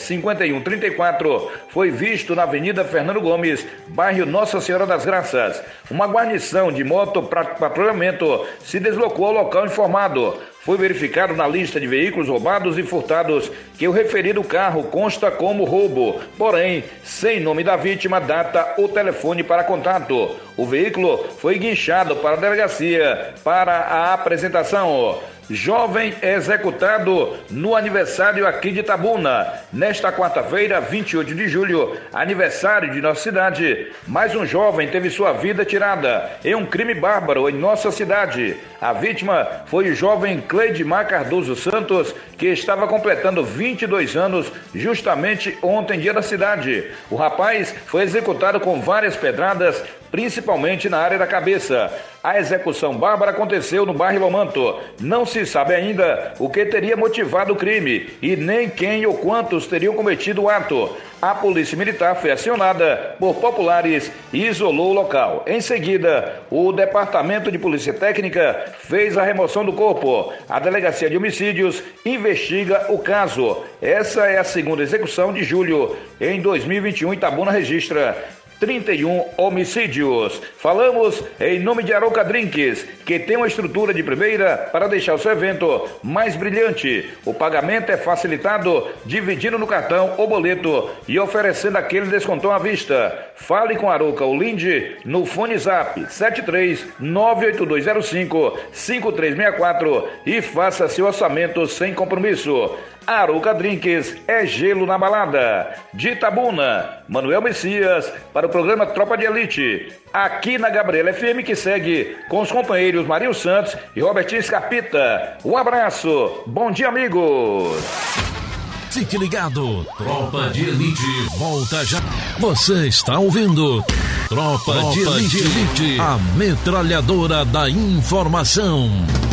5134 foi visto na Avenida Fernando Gomes, bairro Nossa Senhora das Graças. Uma guarnição de moto para patrulhamento se deslocou ao local informado. Foi verificado na lista de veículos roubados e furtados que o referido carro consta como roubo, porém, sem nome da vítima, data ou telefone para contato. O veículo foi guinchado para a delegacia para a apresentação. Jovem é executado no aniversário aqui de Itabuna. Nesta quarta-feira, 28 de julho, aniversário de nossa cidade, mais um jovem teve sua vida tirada em um crime bárbaro em nossa cidade. A vítima foi o jovem Cleidmar Cardoso Santos, que estava completando 22 anos justamente ontem, dia da cidade. O rapaz foi executado com várias pedradas, principalmente na área da cabeça. A execução bárbara aconteceu no bairro Lomanto. Não se sabe ainda o que teria motivado o crime e nem quem ou quantos teriam cometido o ato. A polícia militar foi acionada por populares e isolou o local. Em seguida, o Departamento de Polícia Técnica fez a remoção do corpo. A Delegacia de Homicídios investiga o caso. Essa é a segunda execução de julho. Em 2021, Itabuna registra 31 homicídios. Falamos em nome de Arouca Drinks, que tem uma estrutura de primeira para deixar o seu evento mais brilhante. O pagamento é facilitado dividindo no cartão ou boleto e oferecendo aquele descontão à vista. Fale com Arouca Olindi no fone zap 73-98205-5364 e faça seu orçamento sem compromisso. Arouca Drinks é gelo na balada. De Itabuna, Manuel Messias para o programa Tropa de Elite, aqui na Gabriela FM, que segue com os companheiros Marinho Santos e Robertinho Escapita. Um abraço, bom dia, amigos. Fique ligado, Tropa de Elite volta já. Você está ouvindo Tropa de Elite, a metralhadora da informação.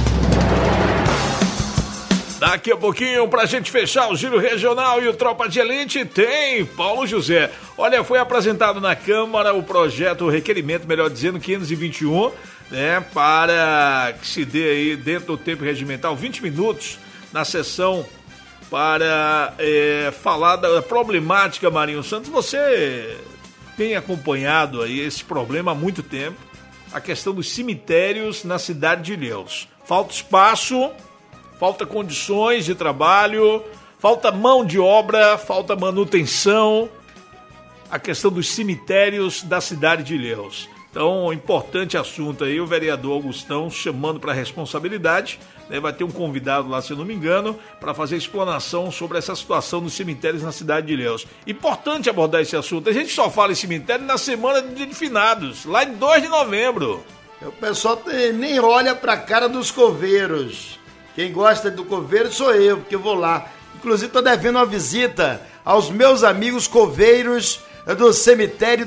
Daqui a pouquinho, pra gente fechar o Giro Regional e o Tropa de Elite, tem Paulo José. Olha, foi apresentado na Câmara o projeto, o requerimento, melhor dizendo, 521, né, para que se dê aí, dentro do tempo regimental, 20 minutos na sessão para falar da problemática, Marinho Santos. Você tem acompanhado aí esse problema há muito tempo, a questão dos cemitérios na cidade de Ilhéus. Falta espaço, falta condições de trabalho, falta mão de obra, falta manutenção. A questão dos cemitérios da cidade de Ilhéus. Então, importante assunto aí, o vereador Augustão chamando para responsabilidade, né? Vai ter um convidado lá, se eu não me engano, para fazer explanação sobre essa situação dos cemitérios na cidade de Ilhéus. Importante abordar esse assunto. A gente só fala em cemitério na semana de Dia de Finados, lá em 2 de novembro. O pessoal nem olha pra cara dos coveiros. Quem gosta do coveiro sou eu, porque eu vou lá. Inclusive, tô devendo uma visita aos meus amigos coveiros do cemitério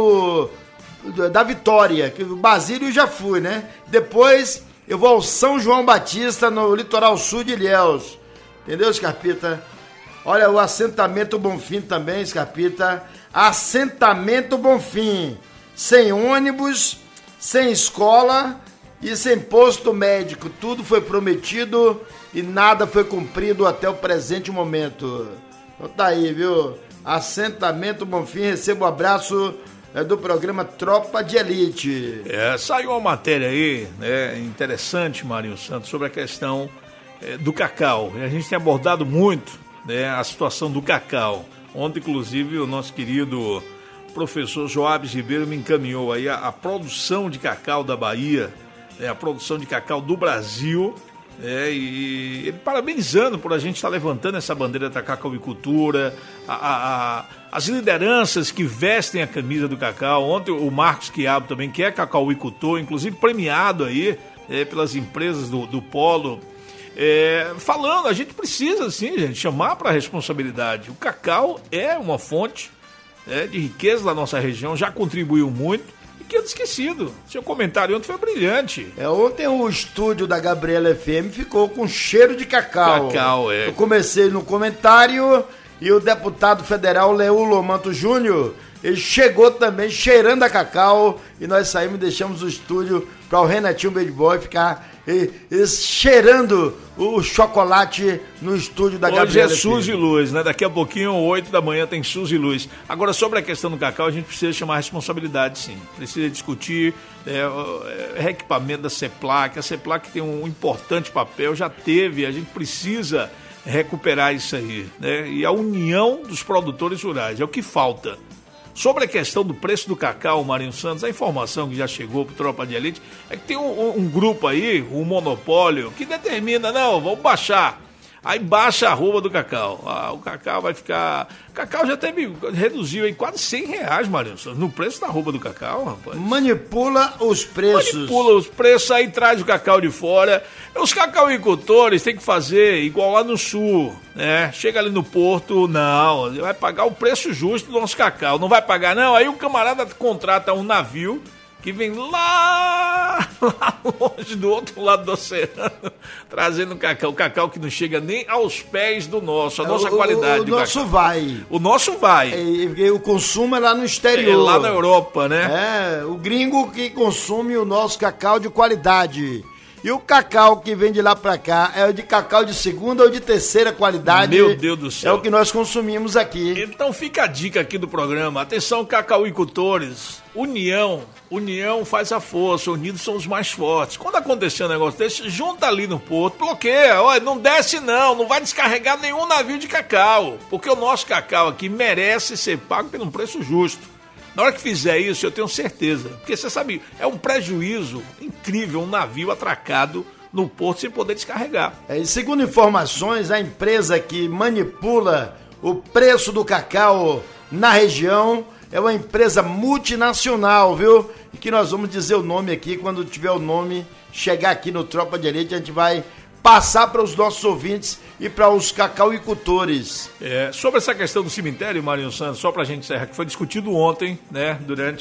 da Vitória, que o Basílio já fui, né? Depois eu vou ao São João Batista, no litoral sul de Ilhéus. Entendeu, Scarpita? Olha, o assentamento Bonfim também, Scarpita. Assentamento Bonfim. Sem ônibus, sem escola e sem posto médico. Tudo foi prometido e nada foi cumprido até o presente momento. Então tá aí, viu? Assentamento Bonfim, receba o abraço do programa Tropa de Elite. Saiu uma matéria aí, né, interessante, Marinho Santos, sobre a questão do cacau. A gente tem abordado muito, né, a situação do cacau. Ontem, inclusive, o nosso querido professor Joabes Ribeiro me encaminhou aí a produção de cacau da Bahia, a produção de cacau do Brasil, e ele parabenizando por a gente estar levantando essa bandeira da cacauicultura, as lideranças que vestem a camisa do cacau. Ontem o Marcos Quiabo também, que é cacauicultor, inclusive premiado aí pelas empresas do Polo, falando, a gente precisa sim, gente, chamar para a responsabilidade. O cacau é uma fonte de riqueza da nossa região, já contribuiu muito, e que eu esquecido. Seu comentário ontem foi brilhante. Ontem o estúdio da Gabriela FM ficou com cheiro de cacau. Eu comecei no comentário e o deputado federal Leulo Manto Júnior, ele chegou também cheirando a cacau e nós saímos e deixamos o estúdio para o Renatinho Bad Boy ficar cheirando o chocolate no estúdio da Gabriela. Hoje é Suzy Luz, né? Daqui a pouquinho, 8 da manhã, tem Suzy Luz. Agora, sobre a questão do cacau, a gente precisa chamar a responsabilidade, sim. Precisa discutir reequipamento da CEPLAC. A CEPLAC tem um importante papel, já teve, a gente precisa recuperar isso aí, né? E a união dos produtores rurais, é o que falta. Sobre a questão do preço do cacau, Marinho Santos, a informação que já chegou para o Tropa de Elite é que tem um grupo aí, um monopólio, que determina, não, vamos baixar. Aí baixa a arroba do cacau. O cacau vai ficar... O cacau já reduziu aí quase R$100, Marinho Santos, no preço da arroba do cacau, rapaz. Manipula os preços. Manipula os preços, aí traz o cacau de fora. Os cacauicultores têm que fazer igual lá no sul, né? Chega ali no porto, não, vai pagar o preço justo do nosso cacau. Não vai pagar, não. Aí o camarada contrata um navio que vem lá longe, do outro lado do oceano, trazendo cacau. O cacau que não chega nem aos pés do nosso, a nossa qualidade de cacau. O nosso vai. O consumo é lá no exterior. É lá na Europa, né? O gringo que consome o nosso cacau de qualidade. E o cacau que vem de lá pra cá é o de cacau de segunda ou de terceira qualidade. Meu Deus do céu. É o que nós consumimos aqui. Então fica a dica aqui do programa. Atenção, cacauicultores. União faz a força, unidos são os mais fortes. Quando acontecer um negócio desse, junta ali no porto, bloqueia. Olha, não desce não vai descarregar nenhum navio de cacau. Porque o nosso cacau aqui merece ser pago por um preço justo. Na hora que fizer isso, eu tenho certeza. Porque você sabe, é um prejuízo incrível, um navio atracado no porto sem poder descarregar. E segundo informações, a empresa que manipula o preço do cacau na região é uma empresa multinacional, viu? E que nós vamos dizer o nome aqui, quando tiver o nome, chegar aqui no Tropa de Elite, a gente vai passar para os nossos ouvintes e para os cacauicultores. Sobre essa questão do cemitério, Marinho Santos, só para a gente encerrar, que foi discutido ontem, né,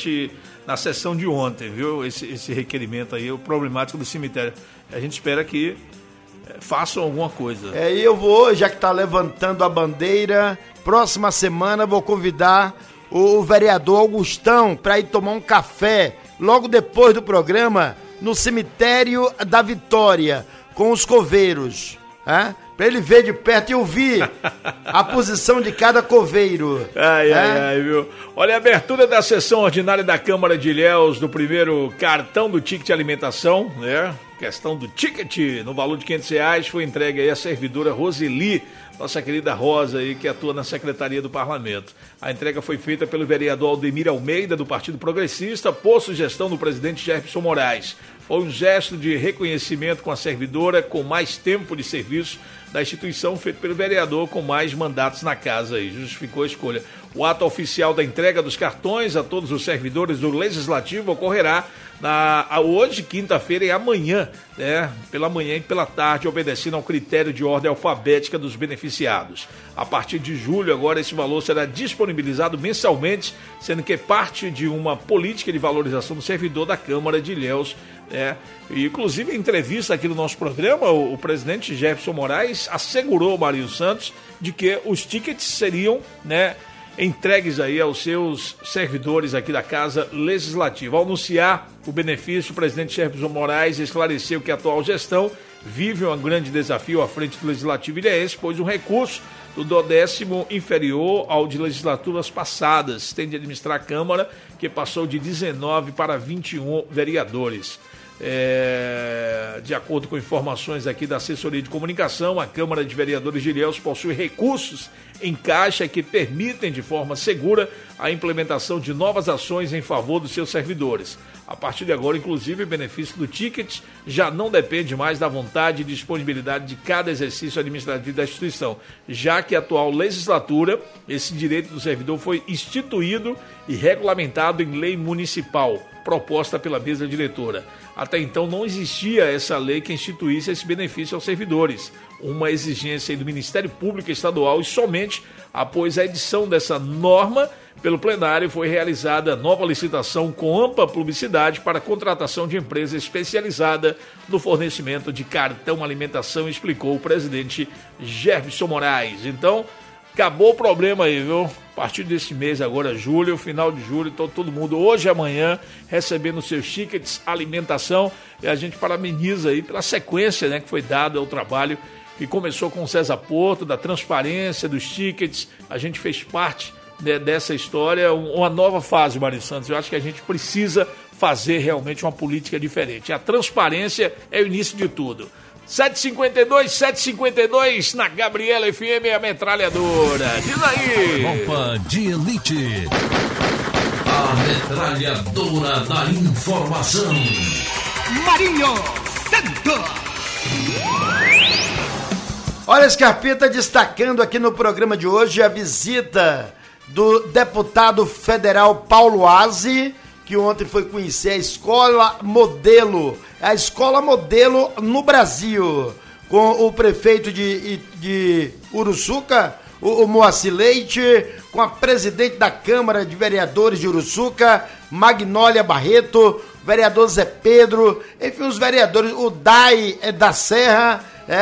na sessão de ontem, viu, esse requerimento aí, o problemático do cemitério. A gente espera que façam alguma coisa. E eu vou, já que está levantando a bandeira, próxima semana vou convidar o vereador Augustão para ir tomar um café, logo depois do programa, no cemitério da Vitória, com os coveiros, para ele ver de perto e ouvir a posição de cada coveiro. Ai, viu? Olha, a abertura da sessão ordinária da Câmara de Ilhéus do primeiro cartão do ticket de alimentação, né? Questão do ticket no valor de R$500 foi entregue aí à servidora Roseli nossa querida Rosa aí, que atua na Secretaria do Parlamento. A entrega foi feita pelo vereador Aldemir Almeida, do Partido Progressista, por sugestão do presidente Jefferson Moraes. Foi um gesto de reconhecimento com a servidora com mais tempo de serviço da instituição, feito pelo vereador com mais mandatos na casa aí, justificou a escolha. O ato oficial da entrega dos cartões a todos os servidores do Legislativo ocorrerá hoje, quinta-feira e amanhã, né? Pela manhã e pela tarde, obedecendo ao critério de ordem alfabética dos beneficiados. A partir de julho, agora, esse valor será disponibilizado mensalmente, sendo que é parte de uma política de valorização do servidor da Câmara de Ilhéus. E, inclusive, em entrevista aqui no nosso programa, o presidente Jefferson Moraes assegurou, Marinho Santos, de que os tickets seriam, né, entregues aí aos seus servidores aqui da Casa Legislativa. Ao anunciar o benefício, o presidente Jefferson Moraes esclareceu que a atual gestão vive um grande desafio à frente do Legislativo ilhéense, pois um recurso do 10º inferior ao de legislaturas passadas tem de administrar a Câmara, que passou de 19 para 21 vereadores. De acordo com informações aqui da assessoria de comunicação, a Câmara de Vereadores de Ilhéus possui recursos em caixa que permitem de forma segura a implementação de novas ações em favor dos seus servidores. A partir de agora, inclusive, o benefício do ticket já não depende mais da vontade e disponibilidade de cada exercício administrativo da instituição, já que a atual legislatura, esse direito do servidor foi instituído e regulamentado em lei municipal, proposta pela mesa diretora. Até então não existia essa lei que instituísse esse benefício aos servidores, uma exigência do Ministério Público Estadual, e somente após a edição dessa norma pelo plenário foi realizada nova licitação com ampla publicidade para a contratação de empresa especializada no fornecimento de cartão alimentação, explicou o presidente Jefferson Moraes. Então, acabou o problema aí, viu? A partir desse mês agora, julho, final de julho, então todo mundo hoje e amanhã recebendo seus tickets, alimentação, e a gente parabeniza aí pela sequência, né, que foi dada ao trabalho que começou com o César Porto, da transparência dos tickets. A gente fez parte, né, dessa história, uma nova fase, Mário Santos. Eu acho que a gente precisa fazer realmente uma política diferente. A transparência é o início de tudo. 752 na Gabriela FM, a metralhadora. Diz aí. Tropa de Elite. A metralhadora da informação. Marinho Santos. Olha, Scarpita, destacando aqui no programa de hoje a visita do deputado federal Paulo Aze, que ontem foi conhecer a escola modelo no Brasil, com o prefeito de Uruçuca, o Moacir Leite, com a presidente da Câmara de Vereadores de Uruçuca, Magnólia Barreto, vereador Zé Pedro, enfim, os vereadores, o Dai da Serra,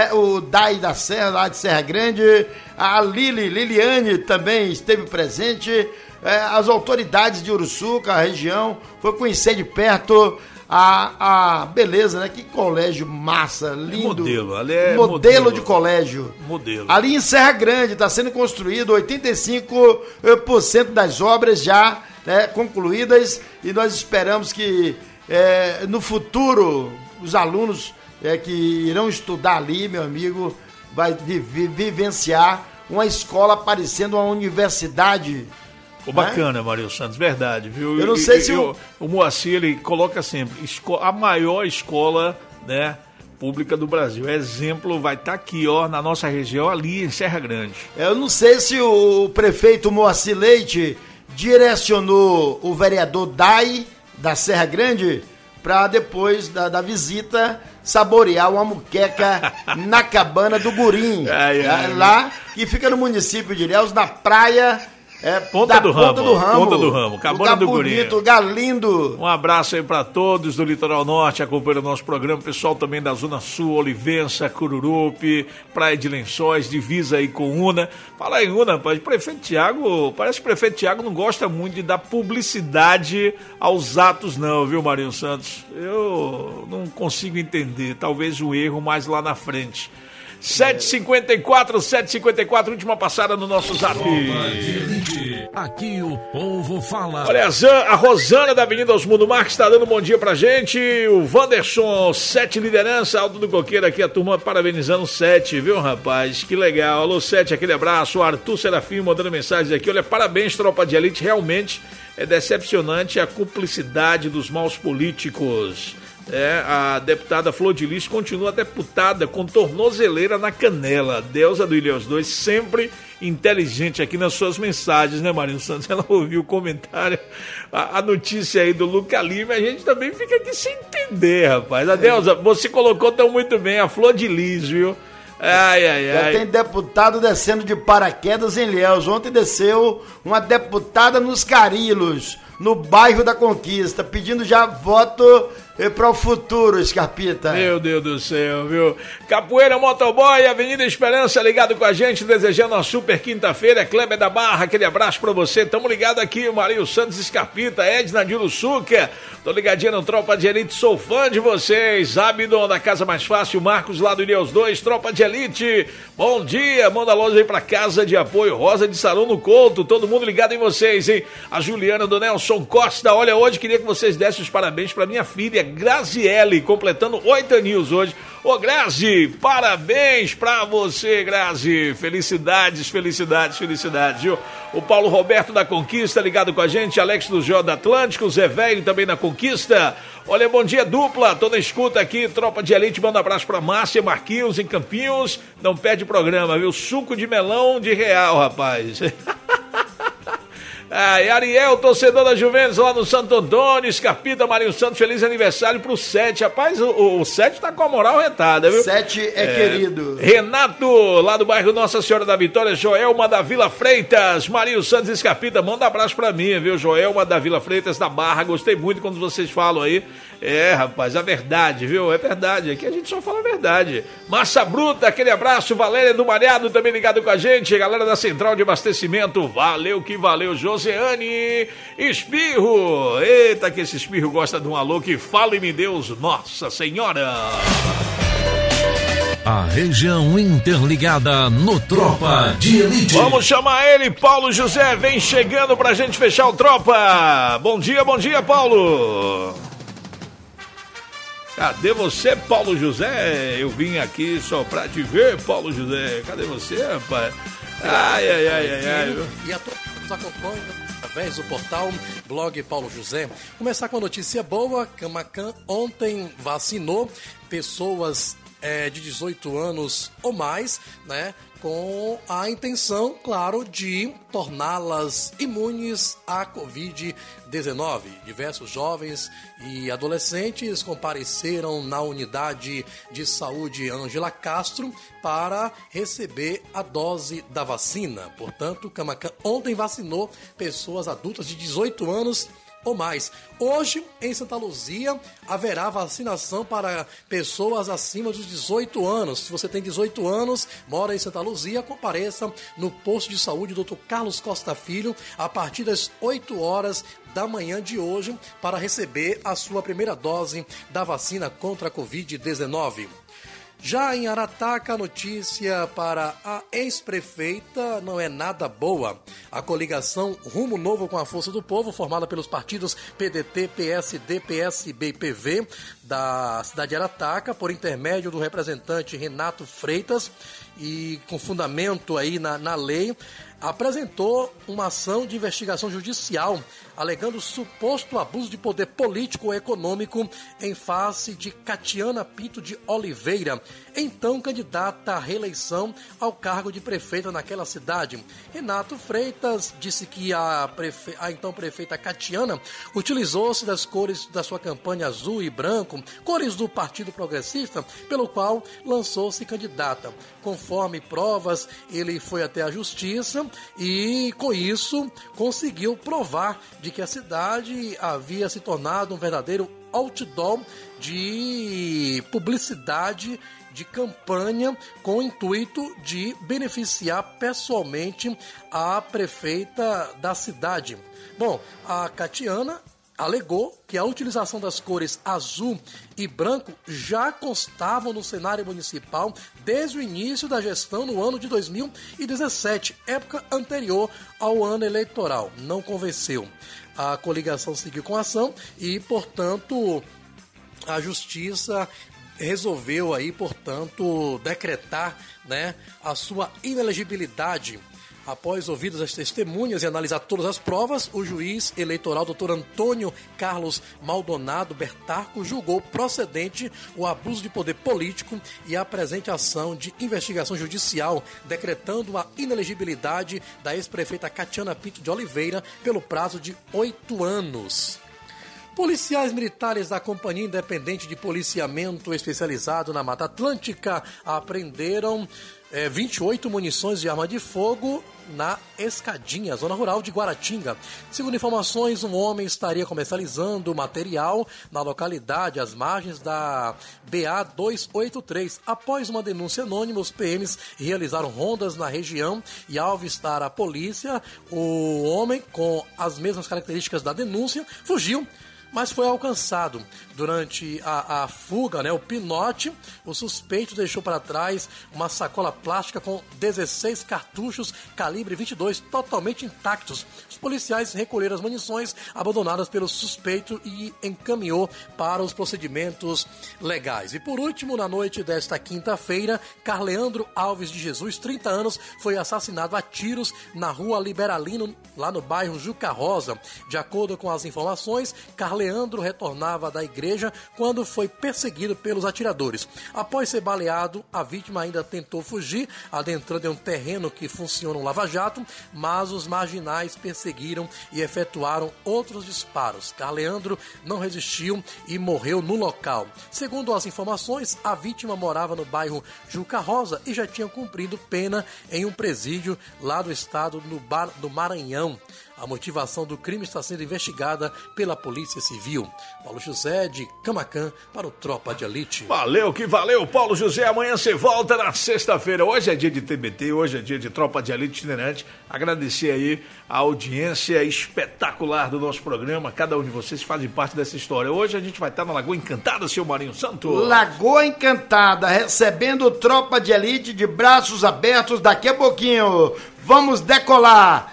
lá de Serra Grande, a Liliane também esteve presente, as autoridades de Uruçuca, a região, foi conhecer de perto a beleza, né? Que colégio massa, lindo. Modelo de colégio. Modelo. Ali em Serra Grande está sendo construído 85% das obras já, né, concluídas, e nós esperamos que no futuro os alunos que irão estudar ali, meu amigo, vai vivenciar uma escola parecendo uma universidade. Bacana, Mário Santos, verdade, viu? Eu não sei se o Moacir, ele coloca sempre a maior escola, né, pública do Brasil. Exemplo vai estar aqui, ó, na nossa região, ali em Serra Grande. Eu não sei se o prefeito Moacir Leite direcionou o vereador Dai da Serra Grande para depois da visita saborear uma muqueca na cabana do Gurim, lá que fica no município de Ilhéus, na praia Ponta do Ramo, cabana do Gurim. Bonito, lugar lindo. Um abraço aí para todos do Litoral Norte, acompanhando o nosso programa, pessoal também da Zona Sul, Olivença, Cururupi, Praia de Lençóis, divisa aí com Una. Fala aí, Una, parece que o prefeito Tiago não gosta muito de dar publicidade aos atos não, viu, Marinho Santos? Eu não consigo entender, talvez o erro mais lá na frente. 7h54, última passada no nosso zap. Aqui o povo fala. Olha, a Rosana da Avenida Osmundo Marques está dando um bom dia pra gente. O Wanderson, 7 liderança, Alto do Coqueiro aqui, a turma parabenizando o 7, viu, rapaz? Que legal. Alô, 7, aquele abraço. O Arthur Serafim mandando mensagens aqui. Olha, parabéns, Tropa de Elite. Realmente é decepcionante a cumplicidade dos maus políticos. A deputada Flor de Lis continua deputada com tornozeleira na canela. Deusa do Ilhéus 2, sempre inteligente aqui nas suas mensagens, né, Marinho Santos? Ela ouviu o comentário, a notícia aí do Luca Lima, a gente também fica aqui sem entender, rapaz. A Deusa, você colocou tão muito bem, a Flor de Lis, viu? Já tem deputado descendo de paraquedas em Ilhéus. Ontem desceu uma deputada nos Carilos, no bairro da Conquista, pedindo já voto para o futuro, Scarpita. Meu Deus do céu, viu? Capoeira Motoboy, Avenida Esperança, ligado com a gente, desejando uma super quinta-feira. Kleber da Barra, aquele abraço pra você. Tamo ligado aqui, Marinho Santos, Scarpita, Edna de Uruçuca. Tô ligadinho no Tropa de Elite, sou fã de vocês. Abdon da Casa Mais Fácil, Marcos lá do Ilhéus 2, Tropa de Elite. Bom dia, manda a loja aí pra Casa de Apoio Rosa de Sarão no Couto. Todo mundo ligado em vocês, hein? A Juliana do Nelson Costa, olha, hoje queria que vocês dessem os parabéns pra minha filha, Graziele, completando 8 aninhos hoje. Ô, Grazi, parabéns pra você, Grazi. Felicidades, felicidades, felicidades, viu? O Paulo Roberto da Conquista, ligado com a gente. Alex do Jó da Atlântico, Zé Velho também na Conquista. Olha, bom dia, dupla. Tô na escuta aqui, Tropa de Elite. Manda um abraço pra Márcia Marquinhos, em Campinhos. Não perde programa, viu? Suco de melão de real, rapaz. Ariel, torcedor da Juventus lá no Santo Antônio, Scarpita, Marinho Santos, feliz aniversário pro 7. Rapaz, o 7 tá com a moral retada, viu? 7 querido. Renato, lá do bairro Nossa Senhora da Vitória, Joelma da Vila Freitas, Marinho Santos e Scarpita, manda um abraço pra mim, viu? Joelma da Vila Freitas da Barra, gostei muito quando vocês falam aí. Rapaz, a verdade, viu? É verdade, aqui a gente só fala a verdade. Massa Bruta, aquele abraço, Valéria do Mariado também ligado com a gente, galera da Central de Abastecimento, valeu que valeu, Joseane Espirro, eita que esse Espirro gosta de um alô, que fale-me Deus, Nossa Senhora. A região interligada no Tropa de Elite. Vamos chamar ele, Paulo José, vem chegando pra gente fechar o Tropa. Bom dia, Paulo. Cadê você, Paulo José? Eu vim aqui só pra te ver, Paulo José. Cadê você, rapaz? Ai. E a todos nos acompanham através do portal Blog Paulo José. Começar com a notícia boa. Camacan ontem vacinou pessoas de 18 anos ou mais, né? Com a intenção, claro, de torná-las imunes à Covid-19. Diversos jovens e adolescentes compareceram na unidade de saúde Ângela Castro para receber a dose da vacina. Portanto, Camacan ontem vacinou pessoas adultas de 18 anos ou mais. Hoje, em Santa Luzia, haverá vacinação para pessoas acima dos 18 anos. Se você tem 18 anos, mora em Santa Luzia, compareça no posto de saúde Dr. Carlos Costa Filho a partir das 8 horas da manhã de hoje para receber a sua primeira dose da vacina contra a Covid-19. Já em Arataca, a notícia para a ex-prefeita não é nada boa. A coligação Rumo Novo com a Força do Povo, formada pelos partidos PDT, PSD, PSB e PV da cidade de Arataca, por intermédio do representante Renato Freitas e com fundamento aí na lei, apresentou uma ação de investigação judicial alegando suposto abuso de poder político ou econômico em face de Catiana Pinto de Oliveira, então candidata à reeleição ao cargo de prefeita naquela cidade. Renato Freitas disse que a então prefeita Catiana utilizou-se das cores da sua campanha azul e branco, cores do Partido Progressista, pelo qual lançou-se candidata. Conforme provas, ele foi até a justiça e, com isso, conseguiu provar de que a cidade havia se tornado um verdadeiro outdoor de publicidade, de campanha, com o intuito de beneficiar pessoalmente a prefeita da cidade. Bom, a Catiana alegou que a utilização das cores azul e branco já constavam no cenário municipal desde o início da gestão no ano de 2017, época anterior ao ano eleitoral. Não convenceu. A coligação seguiu com a ação e, portanto, a Justiça resolveu aí, portanto, decretar, né, a sua inelegibilidade. Após ouvidas as testemunhas e analisar todas as provas, o juiz eleitoral Dr. Antônio Carlos Maldonado Bertarco julgou procedente o abuso de poder político e a presente ação de investigação judicial, decretando a inelegibilidade da ex-prefeita Catiana Pinto de Oliveira pelo prazo de 8 anos. Policiais militares da Companhia Independente de Policiamento Especializado na Mata Atlântica apreenderam 28 munições de arma de fogo na Escadinha, zona rural de Guaratinga. Segundo informações, um homem estaria comercializando o material na localidade, às margens da BA-283. Após uma denúncia anônima, os PMs realizaram rondas na região e, ao avistar a polícia, o homem, com as mesmas características da denúncia, fugiu, mas foi alcançado. Durante a fuga, né, o pinote, o suspeito deixou para trás uma sacola plástica com 16 cartuchos calibre 22 totalmente intactos. Os policiais recolheram as munições abandonadas pelo suspeito e encaminhou para os procedimentos legais. E por último, na noite desta quinta-feira, Carleandro Alves de Jesus, 30 anos, foi assassinado a tiros na rua Liberalino, lá no bairro Juca Rosa. De acordo com as informações, Carleandro retornava da igreja quando foi perseguido pelos atiradores. Após ser baleado, a vítima ainda tentou fugir, adentrando em um terreno que funciona um lava-jato, mas os marginais perseguiram e efetuaram outros disparos. Carleandro não resistiu e morreu no local. Segundo as informações, a vítima morava no bairro Juca Rosa e já tinha cumprido pena em um presídio lá do estado do Maranhão. A motivação do crime está sendo investigada pela Polícia Civil. Paulo José de Camaquã para o Tropa de Elite. Valeu que valeu, Paulo José. Amanhã você volta na sexta-feira. Hoje é dia de TBT, hoje é dia de Tropa de Elite itinerante. Agradecer aí a audiência espetacular do nosso programa. Cada um de vocês fazem parte dessa história. Hoje a gente vai estar na Lagoa Encantada, seu Marinho Santos. Lagoa Encantada, recebendo Tropa de Elite de braços abertos daqui a pouquinho. Vamos decolar.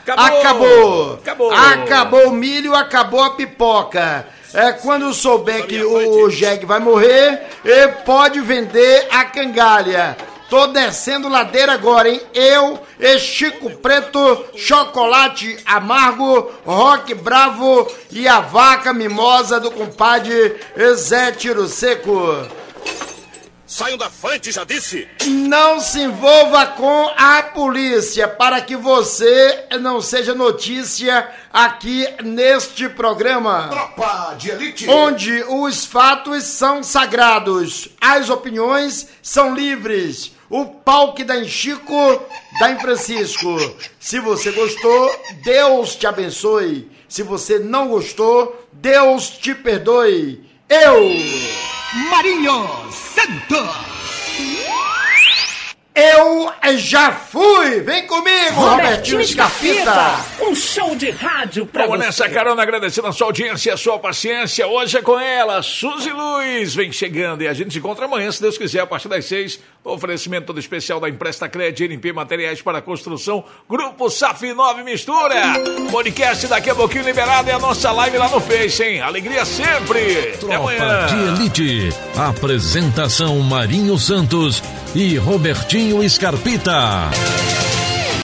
Acabou o milho, acabou a pipoca. Quando souber que o jegue vai morrer, pode vender a cangalha. Tô descendo ladeira agora, hein? Eu, Chico Preto, Chocolate Amargo, Rock Bravo e a vaca mimosa do compadre Zé Tiro Seco. Saiam da frente, já disse! Não se envolva com a polícia para que você não seja notícia aqui neste programa. Tropa de Elite! Onde os fatos são sagrados, as opiniões são livres. O pau que dá em Chico, dá em Francisco. Se você gostou, Deus te abençoe. Se você não gostou, Deus te perdoe. Marinho Santos. Eu já fui! Vem comigo, Robertinho Scarpita! Um show de rádio pra Vamos você. nessa carona, agradecendo a sua audiência e a sua paciência. Hoje é com ela, Suzy Luz, vem chegando. E a gente se encontra amanhã, se Deus quiser, a partir das 6. No oferecimento todo especial da Empresta Cred, NP Materiais para Construção, Grupo SAF 9 Mistura. Podcast daqui a pouquinho liberado e a nossa live lá no Face, hein? Alegria sempre! Até amanhã! Tropa de Elite. Apresentação Marinho Santos e Robertinho Scarpita.